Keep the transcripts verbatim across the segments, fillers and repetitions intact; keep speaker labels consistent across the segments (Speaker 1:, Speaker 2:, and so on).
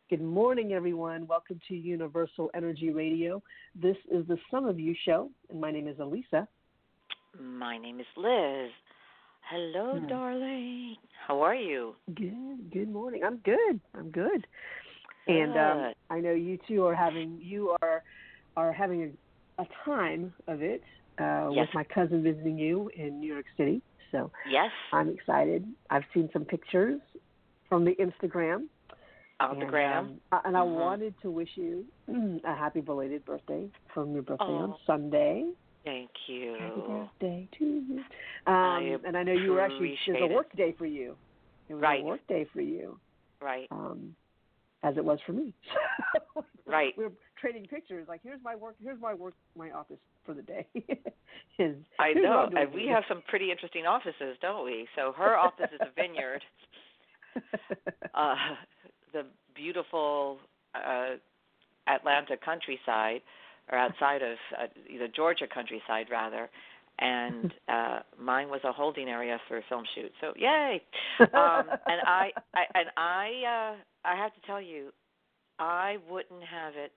Speaker 1: Good morning, everyone. Welcome to Universal Energy Radio. This is the Some of You show, and my name is Elisa.
Speaker 2: My name is Liz. Hello,
Speaker 1: Hmm.
Speaker 2: darling. How are you?
Speaker 1: Good. Good morning. I'm good. I'm good. And um,
Speaker 2: Good.
Speaker 1: I know you two are having you are are having a, a time of it uh,
Speaker 2: Yes.
Speaker 1: with my cousin visiting you in New York City. So
Speaker 2: Yes.
Speaker 1: I'm excited. I've seen some pictures from the Instagram.
Speaker 2: On the
Speaker 1: And
Speaker 2: gram.
Speaker 1: um, I- and I
Speaker 2: Mhm.
Speaker 1: wanted to wish you a happy belated birthday from your birthday on
Speaker 2: Oh,
Speaker 1: Sunday.
Speaker 2: thank
Speaker 1: Happy
Speaker 2: you.
Speaker 1: birthday to you.
Speaker 2: I
Speaker 1: Um, and I know you were actually there's a
Speaker 2: appreciate it.
Speaker 1: work day for you. It was a
Speaker 2: Right.
Speaker 1: work day for you,
Speaker 2: Right.
Speaker 1: um, as it was for me.
Speaker 2: Right.
Speaker 1: we were trading pictures. Like here's my work. Here's my work. My office for the day. here's,
Speaker 2: I
Speaker 1: here's what
Speaker 2: know.
Speaker 1: I'm doing
Speaker 2: And
Speaker 1: for
Speaker 2: we
Speaker 1: the
Speaker 2: have some pretty interesting offices, don't we? So her office is a vineyard.
Speaker 1: day.
Speaker 2: Uh, the beautiful uh, Atlanta countryside, or outside of uh, the Georgia countryside, rather. And uh, mine was a holding area for a film shoot. So yay! Um, and I, I and I, uh, I have to tell you, I wouldn't have it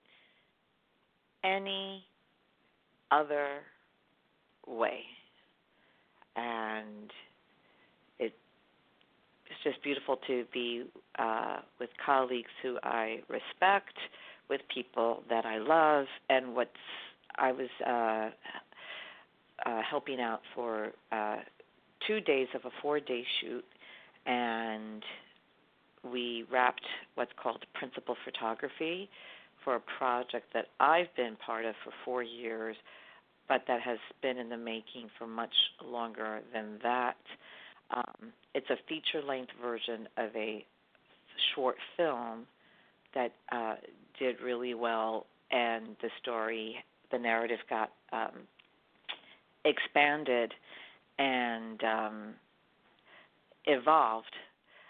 Speaker 2: any other way. And it, it's just beautiful to be uh, with colleagues who I respect, with people that I love, and what's I was uh, uh, helping out for uh, two days of a four-day shoot, and we wrapped what's called principal photography for a project that I've been part of for four years, but that has been in the making for much longer than that. Um, it's a feature-length version of a short film that uh, did really well, and the story, the narrative got um, expanded and um, evolved.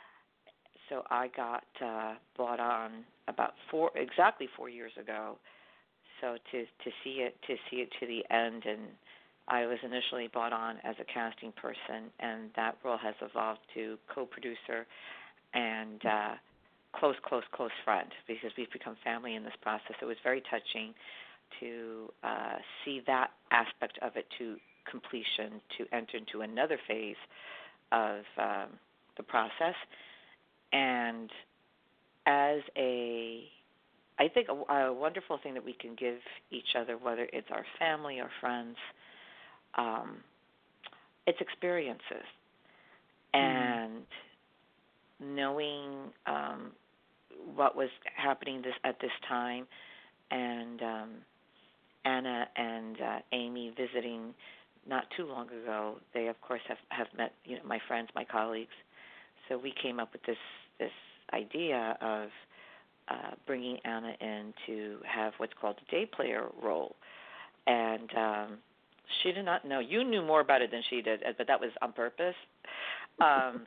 Speaker 2: So I got uh, brought on about four, exactly four years ago. So to to see it to see it to the end, and I was initially brought on as a casting person, and that role has evolved to co-producer and uh, close, close, close friend, because we've become family in this process. It was very touching to uh, see that aspect of it to completion, to enter into another phase of um, the process. And as a, I think a, a wonderful thing that we can give each other, whether it's our family or friends, um, it's experiences. And knowing um, what was happening this at this time, and um, Anna and uh, Amy visiting not too long ago, they of course have, have met you know my friends, my colleagues. So we came up with this this idea of uh, bringing Anna in to have what's called a day player role, and um, she did not know. You knew more about it than she did, but that was on purpose. Um,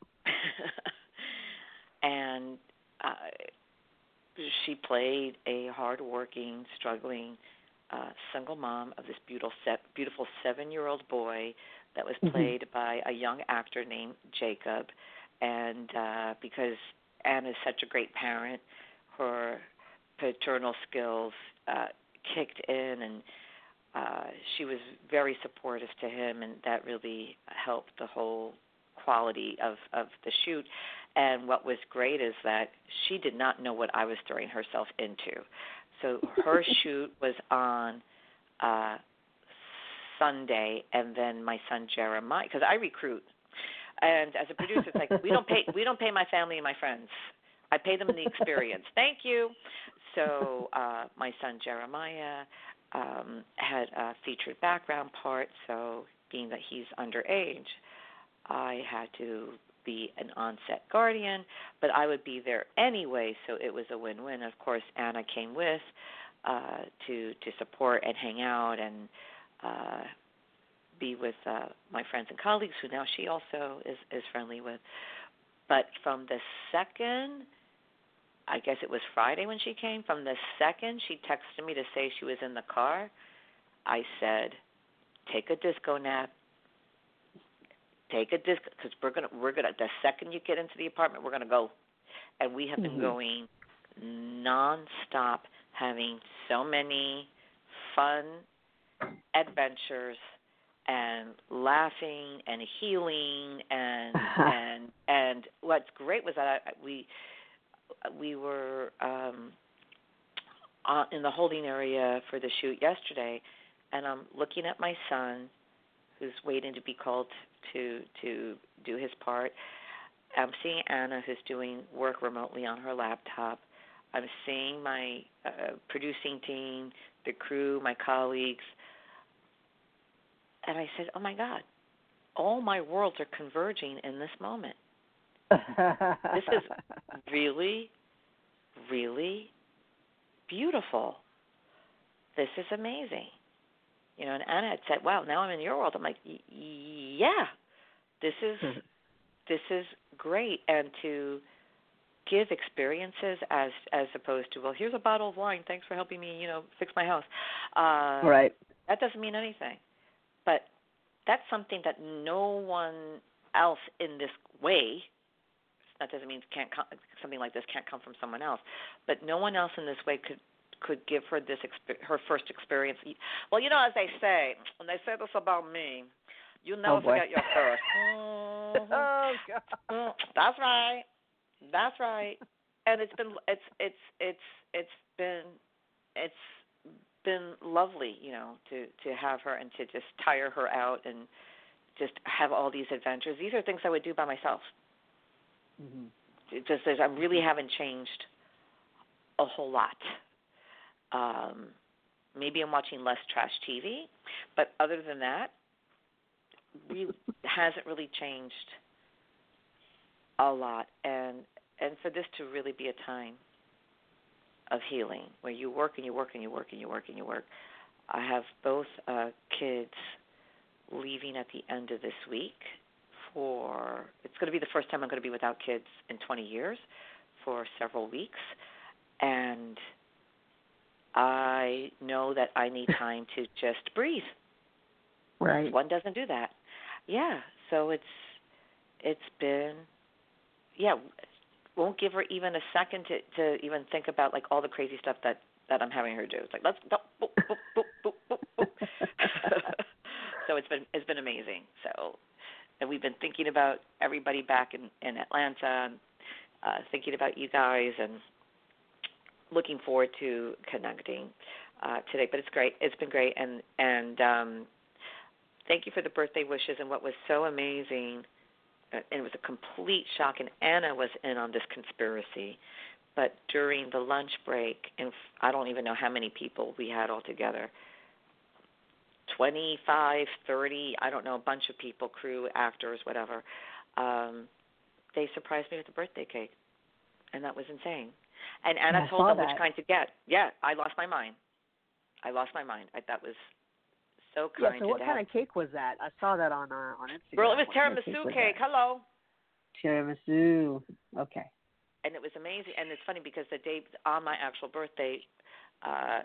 Speaker 2: and uh, she played a hard-working, struggling uh, single mom of this beautiful, beautiful seven-year-old boy that was played by a young actor named Jacob. And uh, because Anne is such a great parent, her paternal skills uh, kicked in, and uh, she was very supportive to him, and that really helped the whole quality of, of the shoot. And what was great is that she did not know what I was throwing herself into. So her shoot was on uh, Sunday, and then my son Jeremiah, because I recruit, and as a producer, it's like we don't pay we don't pay my family and my friends. I pay them in the experience. Thank you. So uh, my son Jeremiah um, had a featured background part. So being that he's underage, I had to be an on-set guardian, but I would be there anyway, so it was a win-win. Of course, Anna came with uh, to to support and hang out and uh, be with uh, my friends and colleagues, who now she also is, is friendly with. But from the second, I guess it was Friday when she came, from the second she texted me to say she was in the car, I said, take a disco nap. Take a disc because we're gonna we're gonna the second you get into the apartment we're gonna go, and we have been
Speaker 1: Mm-hmm.
Speaker 2: going nonstop having so many fun adventures and laughing and healing and and and what's great was that I, we we were um, uh, in the holding area for the shoot yesterday, and I'm looking at my son, who's waiting to be called to to do his part. I'm seeing Anna, who's doing work remotely on her laptop. I'm seeing my uh, producing team, the crew, my colleagues. And I said, oh, my God, all my worlds are converging in this moment. This is really, really beautiful. This is amazing. You know, and Anna had said, wow, now I'm in your world. I'm like, yeah, this is this is great. And to give experiences as as opposed to, well, here's a bottle of wine. Thanks for helping me, you know, fix my house. Uh,
Speaker 1: right.
Speaker 2: That doesn't mean anything. But that's something that no one else in this way, that doesn't mean can't come, something like this can't come from someone else, but no one else in this way could could give her this her first experience. Well, you know, as they say, when they say this about me, you never
Speaker 1: oh,
Speaker 2: forget your first. Mm-hmm.
Speaker 1: Oh, God.
Speaker 2: Mm, that's right. That's right. And it's been it's it's it's it's been it's been lovely, you know, to to have her and to just tire her out and just have all these adventures. These are things I would do by myself.
Speaker 1: Mm-hmm.
Speaker 2: It just as I really haven't changed a whole lot. Um, maybe I'm watching less trash T V, but other than that, really hasn't really changed a lot. And and for this to really be a time of healing, where you work and you work and you work and you work and you work. I have both uh, kids leaving at the end of this week for, it's going to be the first time I'm going to be without kids in twenty years for several weeks. And I know that I need time to just breathe.
Speaker 1: Right.
Speaker 2: One doesn't do that. Yeah, so it's it's been, yeah, won't give her even a second to, to even think about, like, all the crazy stuff that, that I'm having her do. It's like, let's go, boop, boop, boop, boop, boop, boop. So it's been it's been amazing. So, and we've been thinking about everybody back in, in Atlanta, and uh, thinking about you guys, and looking forward to connecting uh, today. But it's great. It's been great, and and um, thank you for the birthday wishes. And what was so amazing, uh, and it was a complete shock, and Anna was in on this conspiracy, but during the lunch break, and I don't even know how many people we had all together, twenty-five, thirty, I don't know, a bunch of people, crew, actors, whatever, um, they surprised me with a birthday cake, and that was insane. And Anna
Speaker 1: I
Speaker 2: told them
Speaker 1: that.
Speaker 2: which kind to get. Yeah, I lost my mind. I lost my mind. I, that was so kind.
Speaker 1: Yeah, so what
Speaker 2: to
Speaker 1: kind
Speaker 2: have.
Speaker 1: of cake was that? I saw that on uh, on Instagram.
Speaker 2: Girl, it was
Speaker 1: what
Speaker 2: tiramisu
Speaker 1: cake.
Speaker 2: cake. Hello.
Speaker 1: Tiramisu. Okay.
Speaker 2: And it was amazing. And it's funny because the day on my actual birthday, uh,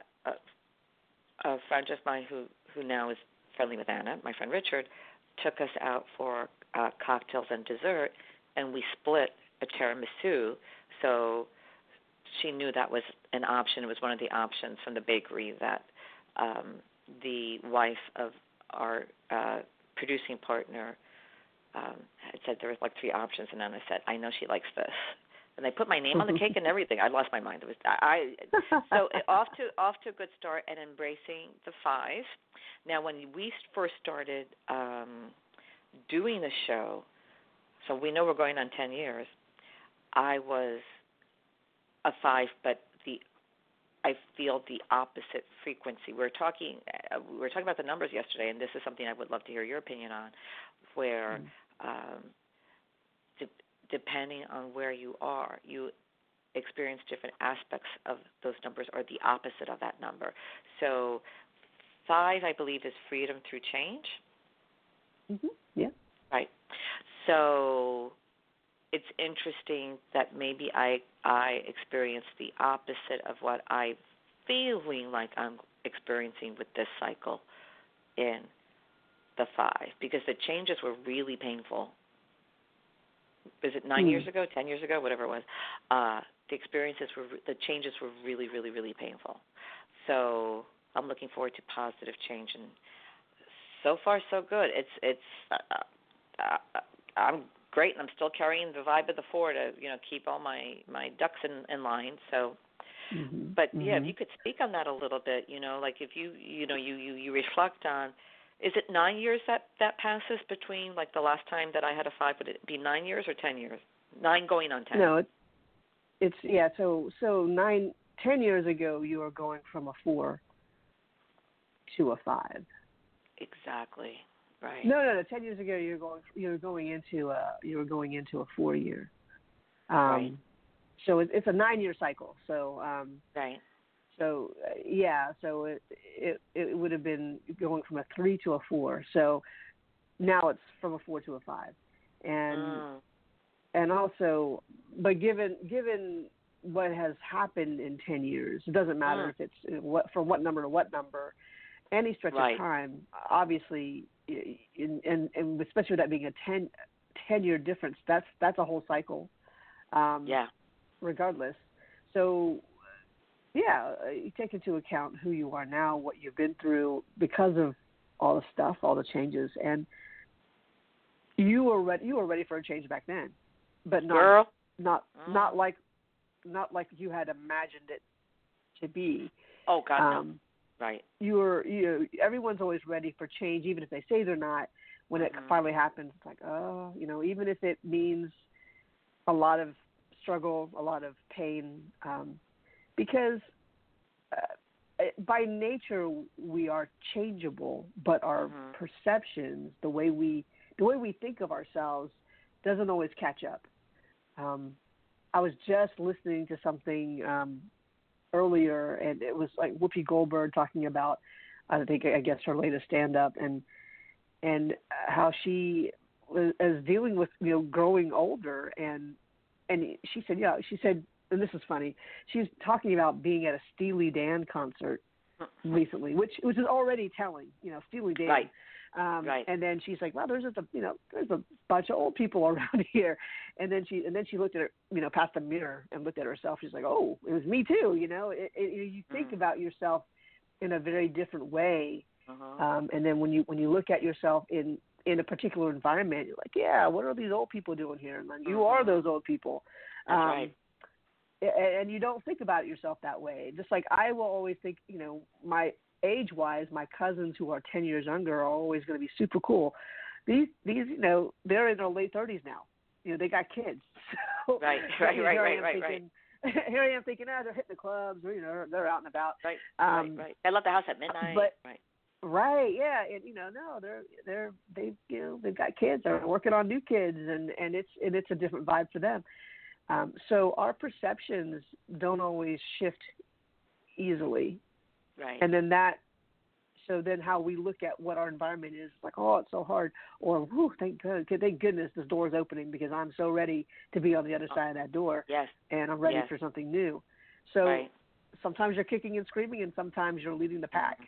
Speaker 2: a, a friend of mine who, who now is friendly with Anna, my friend Richard, took us out for uh, cocktails and dessert, and we split a tiramisu. So she knew that was an option. It was one of the options from the bakery that um, the wife of our uh, producing partner um, had said there was like three options, and then I said, I know she likes this. And they put my name on the cake and everything. I lost my mind. It was I. So off to off to a good start and embracing the five. Now, when we first started um, doing the show, so we know we're going on ten years. I was a five, but the I feel the opposite frequency. We were talking uh, we were talking about the numbers yesterday, and this is something I would love to hear your opinion on, where mm. um, de- depending on where you are, you experience different aspects of those numbers or the opposite of that number. So five, I believe, is freedom through change.
Speaker 1: Mm-hmm. Yeah.
Speaker 2: Right. So it's interesting that maybe I I experienced the opposite of what I'm feeling like I'm experiencing with this cycle in the five, because the changes were really painful, is it nine
Speaker 1: Mm.
Speaker 2: years ago, ten years ago, whatever it was, uh, the experiences were, the changes were really, really, really painful. So I'm looking forward to positive change, and so far so good. It's it's uh, uh, I'm great, and I'm still carrying the vibe of the four to you know keep all my my ducks in, in line. So,
Speaker 1: Mm-hmm.
Speaker 2: but
Speaker 1: Mm-hmm.
Speaker 2: yeah, if you could speak on that a little bit, you know, like if you you know you you, you reflect on. Is it nine years that, that passes between, like, the last time that I had a five? Would it be nine years or ten years? Nine going on ten.
Speaker 1: No, it, it's, yeah, so so nine, ten years ago, you were going from a four to a five.
Speaker 2: Exactly. Right.
Speaker 1: No, no, no. Ten years ago, you're going, you're going into a, you were going into a four year. Um,
Speaker 2: right.
Speaker 1: So it, it's a nine year cycle. So, um,
Speaker 2: right.
Speaker 1: So uh, yeah, so it, it it would have been going from a three to a four. So now it's from a four to a five, and
Speaker 2: Mm.
Speaker 1: and also, but given given what has happened in ten years, it doesn't matter
Speaker 2: Mm.
Speaker 1: if it's what from what number to what number, any stretch
Speaker 2: right.
Speaker 1: of time. Obviously, in, and and especially with that being a ten, ten year difference, that's that's a whole cycle. Um,
Speaker 2: yeah.
Speaker 1: Regardless, so. Yeah, you take into account who you are now, what you've been through because of all the stuff, all the changes, and you were ready. You were ready for a change back then, but not
Speaker 2: Girl.
Speaker 1: not
Speaker 2: mm.
Speaker 1: not like not like you had imagined it to be.
Speaker 2: Oh God,
Speaker 1: um,
Speaker 2: no. Right.
Speaker 1: You were. You know, everyone's always ready for change, even if they say they're not. When
Speaker 2: mm-hmm.
Speaker 1: it finally happens, it's like, oh, you know, even if it means a lot of struggle, a lot of pain. Um, Because uh, by nature we are changeable, but our
Speaker 2: mm-hmm.
Speaker 1: perceptions, the way we the way we think of ourselves, doesn't always catch up. Um, I was just listening to something um, earlier, and it was like Whoopi Goldberg talking about, I think I guess her latest stand-up, and and how she was, is dealing with you know growing older, and and she said, yeah, she said. And this is funny. She was talking about being at a Steely Dan concert recently, which which is already telling, you know, Steely Dan.
Speaker 2: Right.
Speaker 1: Um,
Speaker 2: right.
Speaker 1: And then she's like, well, there's just a you know, there's a bunch of old people around here. And then she and then she looked at her, you know, past the mirror and looked at herself. She's like, oh, it was me too. You know, it, it, you think
Speaker 2: mm.
Speaker 1: about yourself in a very different way.
Speaker 2: Uh-huh.
Speaker 1: Um, and then when you when you look at yourself in in a particular environment, you're like, yeah, what are these old people doing here? And like, you
Speaker 2: mm-hmm.
Speaker 1: are those old people.
Speaker 2: That's
Speaker 1: um,
Speaker 2: right.
Speaker 1: And you don't think about yourself that way. Just like I will always think, you know, my age-wise, my cousins who are ten years younger are always going to be super cool. These, these, you know, they're in their late thirties now. You know, they got kids. So,
Speaker 2: right, right,
Speaker 1: you know,
Speaker 2: right, right,
Speaker 1: right,
Speaker 2: thinking,
Speaker 1: right. Here I am thinking, ah, oh, they're hitting the clubs, or you know, they're out and about.
Speaker 2: Right,
Speaker 1: um,
Speaker 2: right, right. I left the house at midnight.
Speaker 1: But,
Speaker 2: right.
Speaker 1: Right, yeah, and you know, no, they're they're they you know they've got kids, they're working on new kids, and and it's and it's a different vibe for them. Um, so our perceptions don't always shift easily.
Speaker 2: Right.
Speaker 1: And then that, so then how we look at what our environment is, like, oh, it's so hard, or, whew, thank God, thank goodness this door is opening because I'm so ready to be on the other side of that door.
Speaker 2: Yes.
Speaker 1: And I'm ready
Speaker 2: yes.
Speaker 1: for something new. So
Speaker 2: right.
Speaker 1: sometimes you're kicking and screaming, and sometimes you're leading the pack.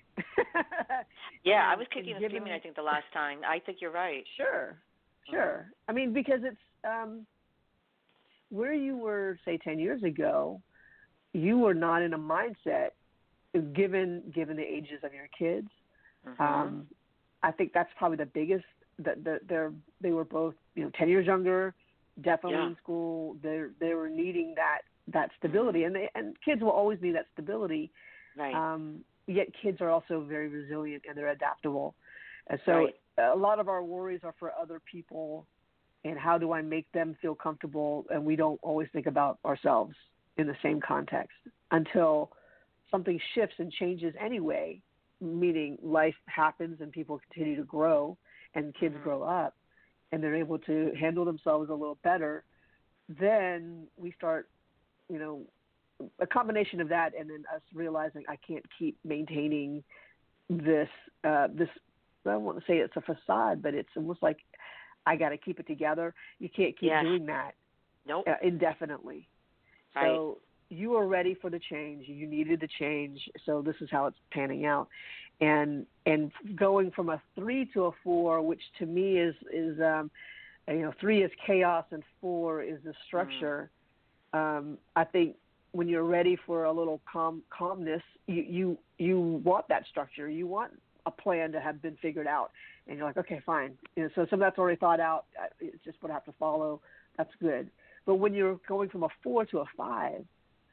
Speaker 2: yeah,
Speaker 1: and,
Speaker 2: I was kicking and, and screaming, I think, the last time. I think you're right.
Speaker 1: Sure, sure. Mm-hmm. I mean, because it's, um, where you were, say, ten years ago, you were not in a mindset, given given the ages of your kids.
Speaker 2: Mm-hmm.
Speaker 1: Um, I think that's probably the biggest. That the, they're they were both you know ten years younger, definitely
Speaker 2: yeah.
Speaker 1: in school. They they were needing that that stability, and they, and kids will always need that stability.
Speaker 2: Right.
Speaker 1: Um, yet kids are also very resilient and they're adaptable. And so
Speaker 2: right.
Speaker 1: a lot of our worries are for other people. And how do I make them feel comfortable? And we don't always think about ourselves in the same context until something shifts and changes anyway, meaning life happens and people continue to grow and kids
Speaker 2: mm-hmm.
Speaker 1: grow up and they're able to handle themselves a little better. Then we start, you know, a combination of that and then us realizing I can't keep maintaining this, uh, this, I don't want to say it's a facade, but it's almost like I got to keep it together. You can't keep
Speaker 2: yes.
Speaker 1: doing that
Speaker 2: nope.
Speaker 1: uh, indefinitely.
Speaker 2: Right.
Speaker 1: So you were ready for the change. You needed the change. So this is how it's panning out. And and going from a three to a four, which to me is is um, you know, three is chaos and four is the structure. Mm. Um, I think when you're ready for a little calm calmness, you, you you want that structure. You want a plan to have been figured out, and you're like, okay, fine. You know, so some of that's already thought out. It's just what I have to follow. That's good. But when you're going from a four to a five,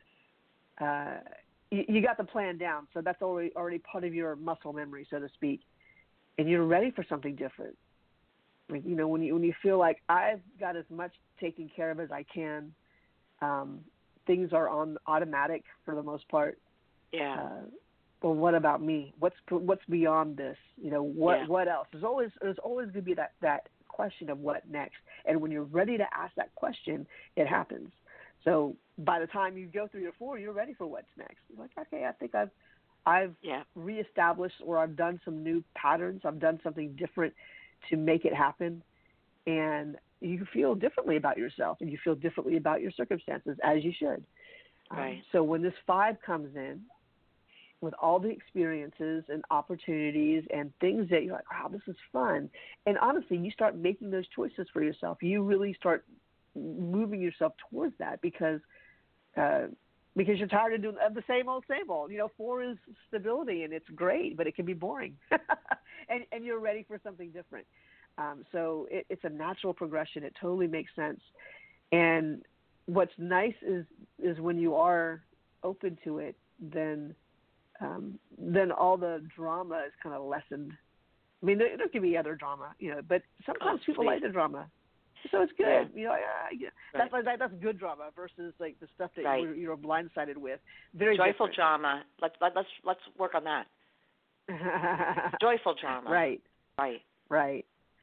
Speaker 1: uh, you, you got the plan down. So that's already already part of your muscle memory, so to speak, and you're ready for something different. Like, you know, when you when you feel like I've got as much taken care of as I can. Um, Things are on automatic for the most part.
Speaker 2: Yeah.
Speaker 1: Uh, well, what about me? What's what's beyond this? You know, what
Speaker 2: yeah.
Speaker 1: what else? There's always there's always going to be that, that question of what next. And when you're ready to ask that question, it happens. So by the time you go through your four, you're ready for what's next. You're like, okay, I think I've I've
Speaker 2: yeah.
Speaker 1: reestablished, or I've done some new patterns. I've done something different to make it happen, and you feel differently about yourself, and you feel differently about your circumstances, as you should.
Speaker 2: Right.
Speaker 1: Um, so when this five comes in, with all the experiences and opportunities and things that you're like, wow, this is fun. And honestly, you start making those choices for yourself. You really start moving yourself towards that because uh, because you're tired of doing of the same old, same old. You know, four is stability, and it's great, but it can be boring. and, and you're ready for something different. Um, so it, it's a natural progression. It totally makes sense. And what's nice is is when you are open to it, then um, then all the drama is kind of lessened. I mean, there, there can be other drama, you know, but sometimes
Speaker 2: oh,
Speaker 1: people
Speaker 2: please.
Speaker 1: like the drama, so it's good.
Speaker 2: Yeah.
Speaker 1: You know, uh, yeah.
Speaker 2: Right.
Speaker 1: that's like, that's good drama versus like the stuff that
Speaker 2: right.
Speaker 1: you're, you're blindsided with. Very
Speaker 2: joyful
Speaker 1: different.
Speaker 2: drama. Let's let, let's let's work on that. Joyful drama.
Speaker 1: Right.
Speaker 2: Right.
Speaker 1: Right.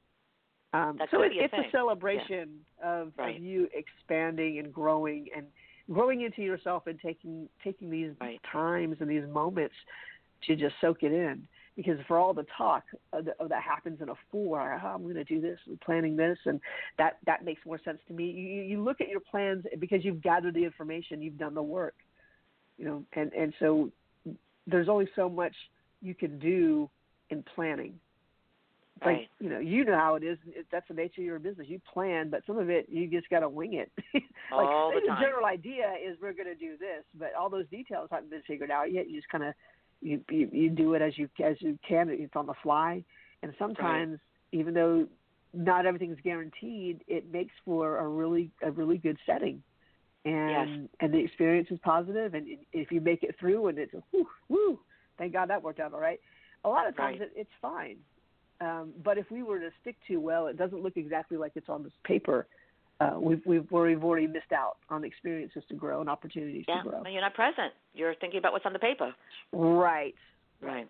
Speaker 1: Um,
Speaker 2: that
Speaker 1: so
Speaker 2: could
Speaker 1: it,
Speaker 2: be a
Speaker 1: it's
Speaker 2: thing.
Speaker 1: a celebration yeah. of,
Speaker 2: right.
Speaker 1: of you expanding and growing and growing into yourself and taking taking these
Speaker 2: right.
Speaker 1: times and these moments to just soak it in. Because for all the talk of the, of that happens in a four, oh, I'm going to do this, I'm planning this, and that, that makes more sense to me. You, you look at your plans because you've gathered the information, you've done the work, you know, and, and so there's only so much you can do in planning. It's
Speaker 2: right.
Speaker 1: like, you know, you know how it is. It, that's the nature of your business. You plan, but some of it, you just got to wing it. like
Speaker 2: all the
Speaker 1: maybe
Speaker 2: time.
Speaker 1: The general idea is we're going to do this, but all those details haven't been figured out yet. You just kind of, you, you you do it as you as you can. It's on the fly, and sometimes
Speaker 2: right.
Speaker 1: even though not everything's guaranteed, it makes for a really a really good setting, and
Speaker 2: yes.
Speaker 1: and the experience is positive. And if you make it through, and it's a whoo whoo, thank God that worked out all right. A lot of times
Speaker 2: right.
Speaker 1: it, it's fine. Um, but if we were to stick to, well, it doesn't look exactly like it's on this paper, uh, we've, we've, we've already missed out on experiences to grow and opportunities
Speaker 2: yeah.
Speaker 1: to grow.
Speaker 2: Well, you're not present. You're thinking about what's on the paper.
Speaker 1: Right.
Speaker 2: Right.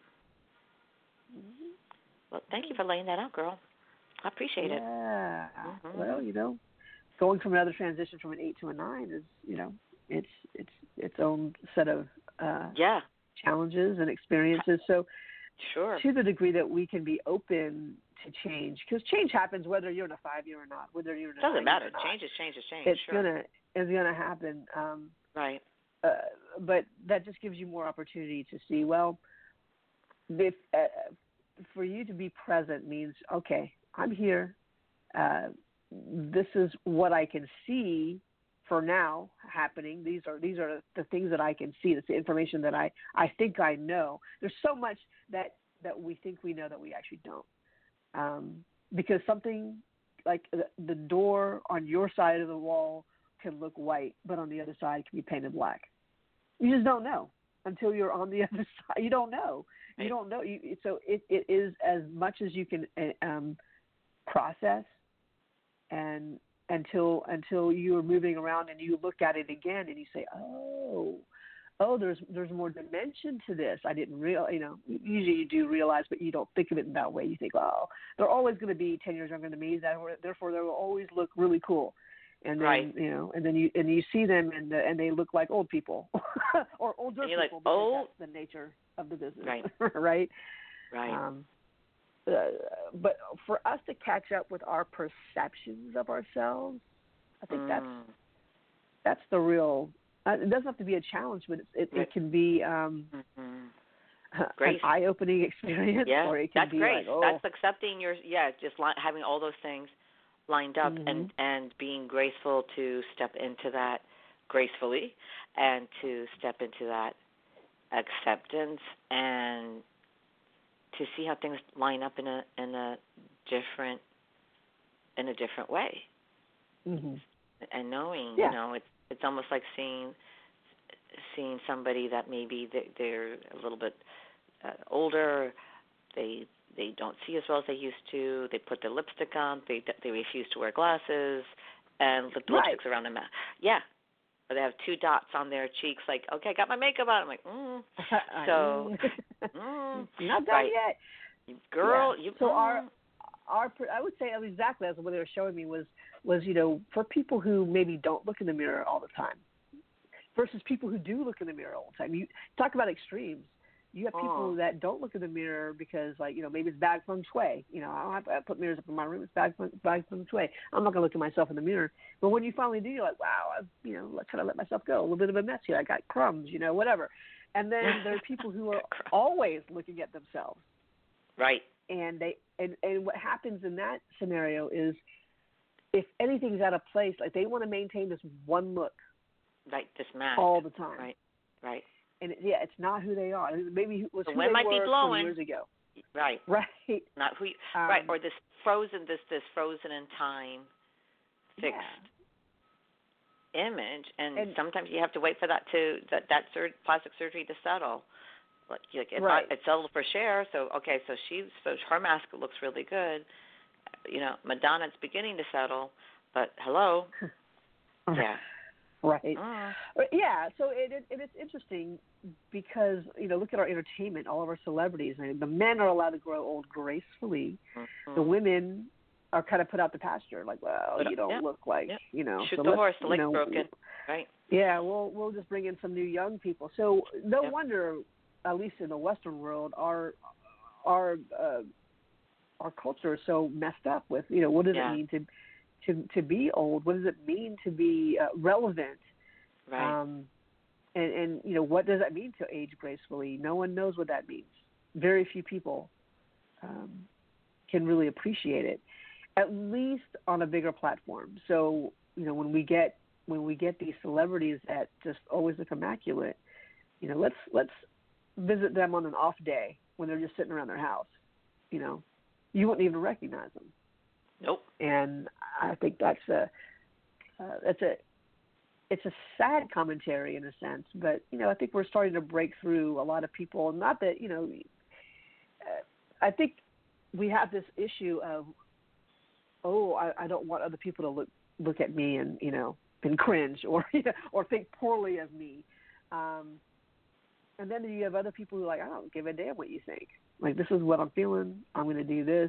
Speaker 1: Mm-hmm.
Speaker 2: Well, thank you for laying that out, girl. I appreciate
Speaker 1: yeah.
Speaker 2: it.
Speaker 1: Yeah.
Speaker 2: Mm-hmm.
Speaker 1: Well, you know, going from another transition from an eight to a nine is, you know, it's it's its own set of uh,
Speaker 2: yeah.
Speaker 1: challenges and experiences. So,
Speaker 2: sure.
Speaker 1: to the degree that we can be open to change, because change happens whether you're in a five year or not, whether you're in a
Speaker 2: doesn't
Speaker 1: nine
Speaker 2: matter.
Speaker 1: Year or not.
Speaker 2: Change is change is change.
Speaker 1: It's
Speaker 2: sure.
Speaker 1: gonna it's gonna happen. Um,
Speaker 2: right.
Speaker 1: Uh, but that just gives you more opportunity to see. Well, if uh, for you to be present means, okay, I'm here. Uh, this is what I can see for now happening. These are these are the things that I can see. It's the information that I, I think I know. There's so much that, that we think we know that we actually don't. Um, because something like the, the door on your side of the wall can look white, but on the other side can be painted black. You just don't know until you're on the other side. You don't know. You don't know. You, so it, it is as much as you can um, process, and until until you are moving around and you look at it again and you say, oh, oh, there's there's more dimension to this. I didn't real, you know. Usually you do realize, but you don't think of it in that way. You think, oh, they're always going to be ten years younger than me. That therefore they will always look really cool. And then
Speaker 2: right.
Speaker 1: you know, and then you and you see them and the, and they look like old people or older
Speaker 2: and you're
Speaker 1: people.
Speaker 2: Like, oh,
Speaker 1: that's the nature of the business,
Speaker 2: right?
Speaker 1: right.
Speaker 2: Right.
Speaker 1: Um, uh, but for us to catch up with our perceptions of ourselves, I think
Speaker 2: mm.
Speaker 1: that's that's the real. Uh, it doesn't have to be a challenge, but it's, it,
Speaker 2: right.
Speaker 1: it can be um,
Speaker 2: mm-hmm.
Speaker 1: an eye-opening experience,
Speaker 2: yeah.
Speaker 1: or it can
Speaker 2: that's
Speaker 1: be
Speaker 2: great.
Speaker 1: like, oh,
Speaker 2: that's accepting your yeah, just li- having all those things lined up,
Speaker 1: Mm-hmm.
Speaker 2: and and being graceful to step into that gracefully, and to step into that acceptance, and to see how things line up in a in a different in a different way.
Speaker 1: Mm-hmm.
Speaker 2: And knowing,
Speaker 1: Yeah.
Speaker 2: you know, it's it's almost like seeing seeing somebody that maybe they, they're a little bit uh, older, they they don't see as well as they used to. They put their lipstick on. They they refuse to wear glasses, and the
Speaker 1: Right.
Speaker 2: lipstick's around their mouth. Yeah, or they have two dots on their cheeks. Like, okay, I got my makeup on. I'm like, mm. So, mm,
Speaker 1: not done
Speaker 2: right,
Speaker 1: yet,
Speaker 2: girl.
Speaker 1: Yeah.
Speaker 2: You.
Speaker 1: So
Speaker 2: mm.
Speaker 1: our our I would say exactly as what they were showing me was was you know for people who maybe don't look in the mirror all the time, versus people who do look in the mirror all the time. You talk about extremes. You have people
Speaker 2: Oh.
Speaker 1: that don't look in the mirror because, like, you know, maybe it's bad feng shui. You know, I don't have to I put mirrors up in my room. It's bad feng, bad feng shui. I'm not going to look at myself in the mirror. But when you finally do, you're like, wow, I've, you know, let's kind of let myself go. A little bit of a mess here. I got crumbs, you know, whatever. And then there are people who are always looking at themselves.
Speaker 2: Right.
Speaker 1: And they and, and what happens in that scenario is if anything's out of place, like they want to maintain this one look.
Speaker 2: Right, this mask.
Speaker 1: All the time.
Speaker 2: Right, right.
Speaker 1: And it, yeah, it's not who they are. Maybe it was
Speaker 2: the
Speaker 1: who
Speaker 2: wind
Speaker 1: they
Speaker 2: might
Speaker 1: were
Speaker 2: be blowing.
Speaker 1: twenty years ago.
Speaker 2: Right.
Speaker 1: Right.
Speaker 2: Not who. You,
Speaker 1: um,
Speaker 2: right, or this frozen, this this frozen in time, fixed
Speaker 1: yeah.
Speaker 2: image, and,
Speaker 1: and
Speaker 2: sometimes you have to wait for that to that that sur- plastic surgery to settle. Like, like it's
Speaker 1: right.
Speaker 2: not, it's settled for Cher, so okay, so she's so her mask looks really good. You know, Madonna's beginning to settle, but hello. Yeah.
Speaker 1: Right.
Speaker 2: Uh.
Speaker 1: Yeah. So it, it, it is interesting because, you know, look at our entertainment, all of our celebrities. I mean, the men are allowed to grow old gracefully.
Speaker 2: Mm-hmm.
Speaker 1: The women are kind of put out the pasture, like, well,
Speaker 2: But,
Speaker 1: you don't
Speaker 2: yeah.
Speaker 1: look like,
Speaker 2: yeah.
Speaker 1: you know.
Speaker 2: Shoot
Speaker 1: so
Speaker 2: the horse, the leg's
Speaker 1: you know,
Speaker 2: broken. Right.
Speaker 1: Yeah, we'll we'll just bring in some new young people. So no
Speaker 2: yep.
Speaker 1: wonder, at least in the Western world, our our uh, our culture is so messed up with, you know, what does
Speaker 2: yeah.
Speaker 1: it mean to to to be old? What does it mean to be uh, relevant?
Speaker 2: Right.
Speaker 1: Um, and, and, you know, what does that mean to age gracefully? No one knows what that means. Very few people um, can really appreciate it, at least on a bigger platform. So, you know, when we get when we get these celebrities that just always look immaculate, you know, let's let's visit them on an off day when they're just sitting around their house. You know, you wouldn't even recognize them.
Speaker 2: Nope.
Speaker 1: And I think that's a uh, that's a it's a sad commentary in a sense, but you know I think we're starting to break through a lot of people. Not that you know, uh, I think we have this issue of oh I, I don't want other people to look look at me and you know and cringe or you know, or think poorly of me. Um, and then you have other people who are like I don't give a damn what you think. Like this is what I'm feeling. I'm going to do this.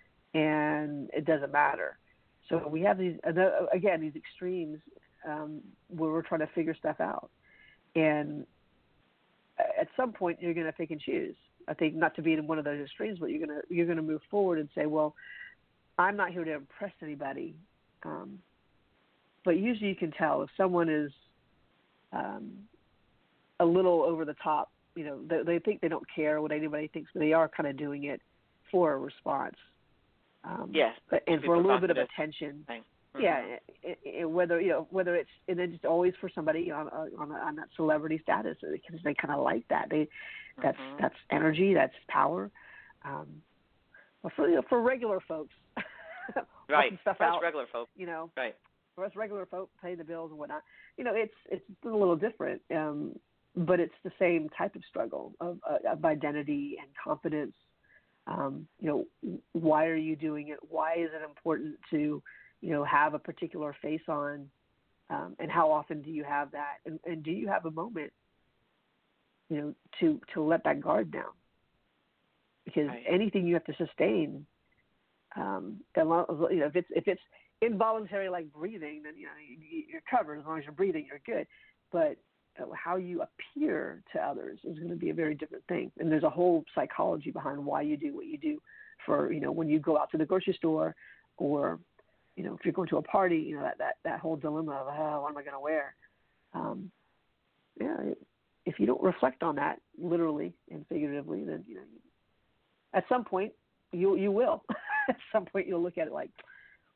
Speaker 1: And it doesn't matter. So we have these, again, these extremes um, where we're trying to figure stuff out. And at some point, you're going to pick and choose. I think not to be in one of those extremes, but you're going to you're going to move forward and say, well, I'm not here to impress anybody. Um, but usually, you can tell if someone is um, a little over the top. You know, they, they think they don't care what anybody thinks, but they are kind of doing it for a response. Um,
Speaker 2: yes,
Speaker 1: and for a little bit of attention.
Speaker 2: Mm-hmm.
Speaker 1: Yeah, it, it, whether you know whether it's and it's always for somebody on on, on that celebrity status because they kind of like that. They that's
Speaker 2: mm-hmm.
Speaker 1: that's energy, that's power. Um, but for you know, for regular folks,
Speaker 2: right,
Speaker 1: stuff
Speaker 2: for us
Speaker 1: out,
Speaker 2: regular folks,
Speaker 1: you know,
Speaker 2: right,
Speaker 1: for us regular folks, pay the bills and whatnot. You know, it's it's a little different, um, but it's the same type of struggle of, uh, of identity and confidence. Um, you know, why are you doing it? Why is it important to, you know, have a particular face on? Um, and how often do you have that? And, and do you have a moment, you know, to, to let that guard down? Because
Speaker 2: right.
Speaker 1: anything you have to sustain, um, you know, if it's if it's involuntary like breathing, then you know you're covered. As long as you're breathing, you're good. But how you appear to others is going to be a very different thing. And there's a whole psychology behind why you do what you do for, you know, when you go out to the grocery store or, you know, if you're going to a party, you know, that, that, that whole dilemma of, oh, what am I going to wear? Um, yeah, if you don't reflect on that literally and figuratively, then, you know, at some point you, you will. At some point you'll look at it like,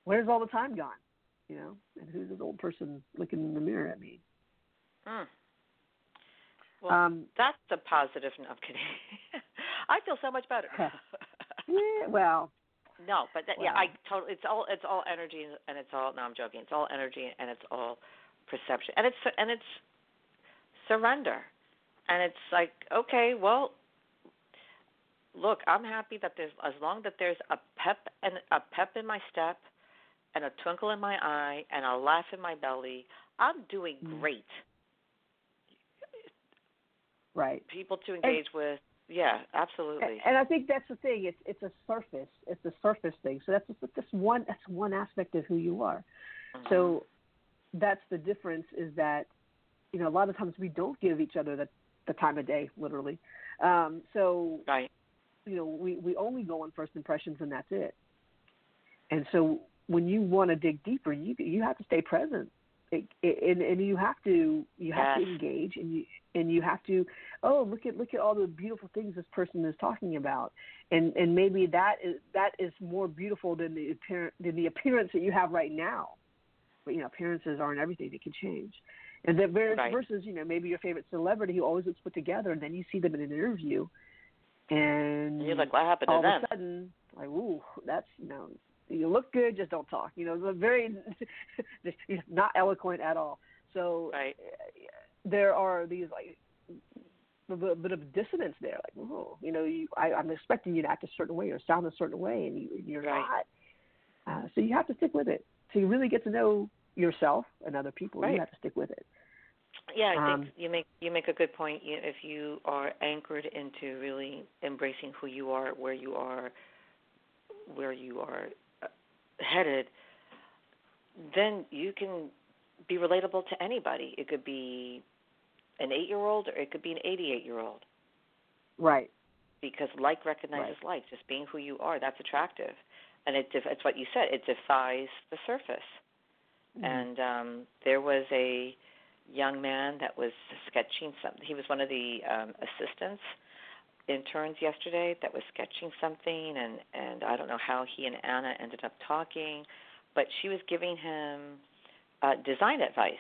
Speaker 1: where's all the time gone? You know, and who's this old person looking in the mirror at me?
Speaker 2: Mm. Well,
Speaker 1: Um,
Speaker 2: that's the positive. No, I'm kidding. I feel so much better.
Speaker 1: yeah, well,
Speaker 2: no, but that,
Speaker 1: well.
Speaker 2: yeah, I totally. It's all it's all energy, and it's all. No, I'm joking. It's all energy, and it's all perception, and it's and it's surrender, and it's like, okay, well, look, I'm happy that there's as long that there's a pep and a pep in my step, and a twinkle in my eye, and a laugh in my belly. I'm doing great.
Speaker 1: Right.
Speaker 2: People to engage and, with. Yeah, absolutely.
Speaker 1: And, and I think that's the thing. It's it's a surface. It's a surface thing. So that's just, that's one that's one aspect of who you are. Mm-hmm. So that's the difference. Is that you know a lot of times we don't give each other the the time of day, literally. Um, so
Speaker 2: right.
Speaker 1: You know we, we only go on first impressions and that's it. And so when you want to dig deeper, you you have to stay present. It, it, and, and you have to you have
Speaker 2: yes.
Speaker 1: to engage and you and you have to oh look at look at all the beautiful things this person is talking about and and maybe that is that is more beautiful than the appearance than the appearance that you have right now. But you know appearances aren't everything; they can change. And then versus,
Speaker 2: right.
Speaker 1: versus you know maybe your favorite celebrity who always looks put together, and then you see them in an interview, and,
Speaker 2: and you're like, what happened
Speaker 1: all
Speaker 2: to them?
Speaker 1: All of a sudden, like, ooh, that's you know. You look good, just don't talk. You know, very not eloquent at all. So
Speaker 2: right.
Speaker 1: there are these like a bit of dissonance there. Like, oh, you know, you, I, I'm expecting you to act a certain way or sound a certain way, and you, you're
Speaker 2: right.
Speaker 1: not. Uh, so you have to stick with it. So you really get to know yourself and other people.
Speaker 2: Right.
Speaker 1: You have to stick with it.
Speaker 2: Yeah, I
Speaker 1: um,
Speaker 2: think you make you make a good point. You, if you are anchored into really embracing who you are, where you are, where you are headed, then you can be relatable to anybody. It could be an eight-year-old or it could be an eighty-eight-year-old.
Speaker 1: Right.
Speaker 2: Because like recognizes
Speaker 1: right.
Speaker 2: like. Just being who you are, that's attractive. And it, it's what you said. It defies the surface. Mm-hmm. And um, there was a young man that was sketching something. He was one of the um, assistants interns yesterday that was sketching something, and, and I don't know how he and Anna ended up talking, but she was giving him uh, design advice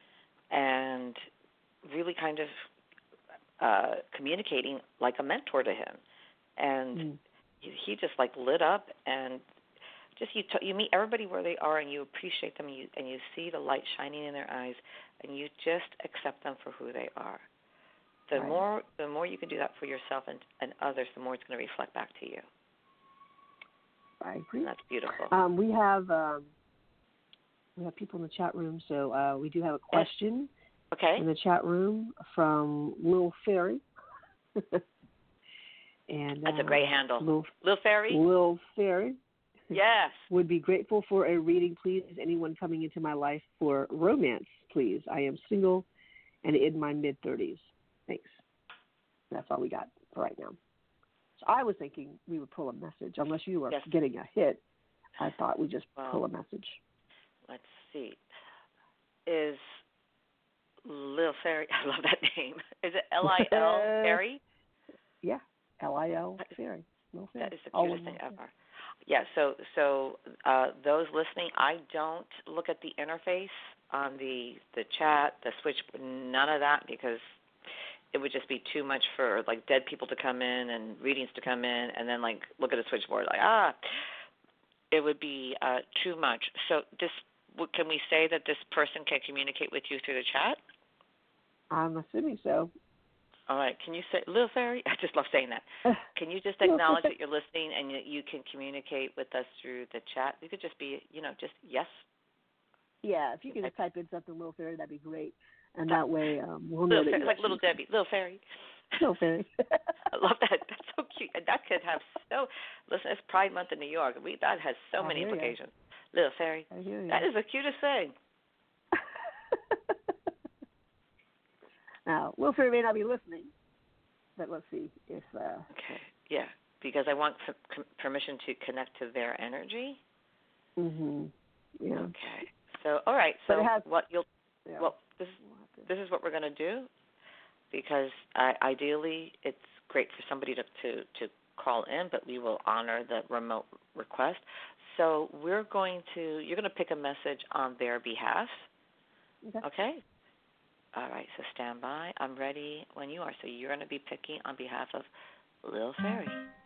Speaker 2: and really kind of uh, communicating like a mentor to him. And mm. he, he just like lit up, and just you t- you meet everybody where they are, and you appreciate them, and you, and you see the light shining in their eyes, and you just accept them for who they are. The
Speaker 1: right.
Speaker 2: more the more you can do that for yourself and, and others, the more it's going to reflect back to you.
Speaker 1: I agree.
Speaker 2: And that's beautiful.
Speaker 1: Um, we have um, we have people in the chat room, so uh, we do have a question
Speaker 2: okay.
Speaker 1: in the chat room from Lil Fairy. and
Speaker 2: That's
Speaker 1: uh,
Speaker 2: a great handle.
Speaker 1: Lil,
Speaker 2: Lil Fairy?
Speaker 1: Lil Fairy.
Speaker 2: Yes.
Speaker 1: Would be grateful for a reading, please. Anyone coming into my life for romance, please. I am single and in my mid-thirties. Thanks. That's all we got for right now. So I was thinking we would pull a message. Unless you were
Speaker 2: yes.
Speaker 1: getting a hit, I thought we'd just
Speaker 2: well,
Speaker 1: pull a message.
Speaker 2: Let's see. Is Lil Fairy, I love that name. Is it L I L Fairy?
Speaker 1: Yeah, L I L Fairy. Lil Fairy.
Speaker 2: That is the cutest thing ever. Yeah, so so uh, those listening, I don't look at the interface on the, the chat, the switchboard, none of that, because it would just be too much for like dead people to come in and readings to come in and then like look at a switchboard like, ah, it would be uh, too much. So this, can we say that this person can communicate with you through the chat?
Speaker 1: I'm assuming so.
Speaker 2: All right. Can you say, Lil Fairy? I just love saying that. Can you just acknowledge that you're listening and you, you can communicate with us through the chat? You could just be, you know, just yes.
Speaker 1: Yeah, if you could just type in something, Lil Fairy, that'd be great. And that way um, we'll know that
Speaker 2: Fairy,
Speaker 1: you're
Speaker 2: like Little Debbie, Lil Fairy.
Speaker 1: Lil Fairy.
Speaker 2: I love that. That's so cute. And that could have so, listen, it's Pride Month in New York. We That has so
Speaker 1: I
Speaker 2: many
Speaker 1: hear
Speaker 2: implications. You. Lil Fairy.
Speaker 1: I hear you.
Speaker 2: That is the cutest thing.
Speaker 1: Now, Lil Fairy may not be listening, but let's see if... Uh...
Speaker 2: Okay, yeah, because I want some permission to connect to their energy.
Speaker 1: Mm-hmm. Yeah.
Speaker 2: Okay. So, all right. So,
Speaker 1: has,
Speaker 2: what you'll...
Speaker 1: Yeah.
Speaker 2: Well, this, this is what we're going to do, because I, ideally it's great for somebody to, to, to call in, but we will honor the remote request. so we're going to, you're going to pick a message on their behalf.
Speaker 1: Okay.
Speaker 2: Okay? All right, so stand by. I'm ready when you are. So you're going to be picking on behalf of Lil Fairy.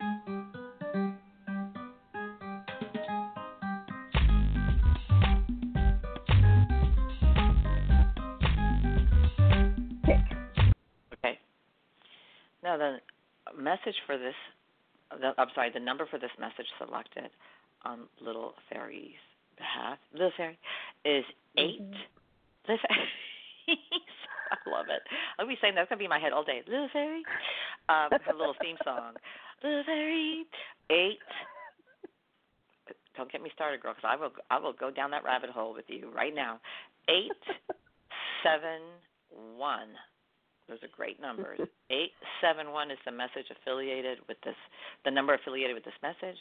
Speaker 1: Pick.
Speaker 2: Okay. Now the message for this, the, I'm sorry, the number for this message selected on Little Fairy's behalf, Little Fairy, is eight.
Speaker 1: Mm-hmm.
Speaker 2: Little Fairy. I love it. I'll be saying that's going to be in my head all day. Little Fairy. Um, her little theme song. Little Fairy. Eight. Don't get me started, girl, because I will, I will go down that rabbit hole with you right now. Eight, seven, one. Those are great numbers. Eight seven one is the message affiliated with this, the number affiliated with this message.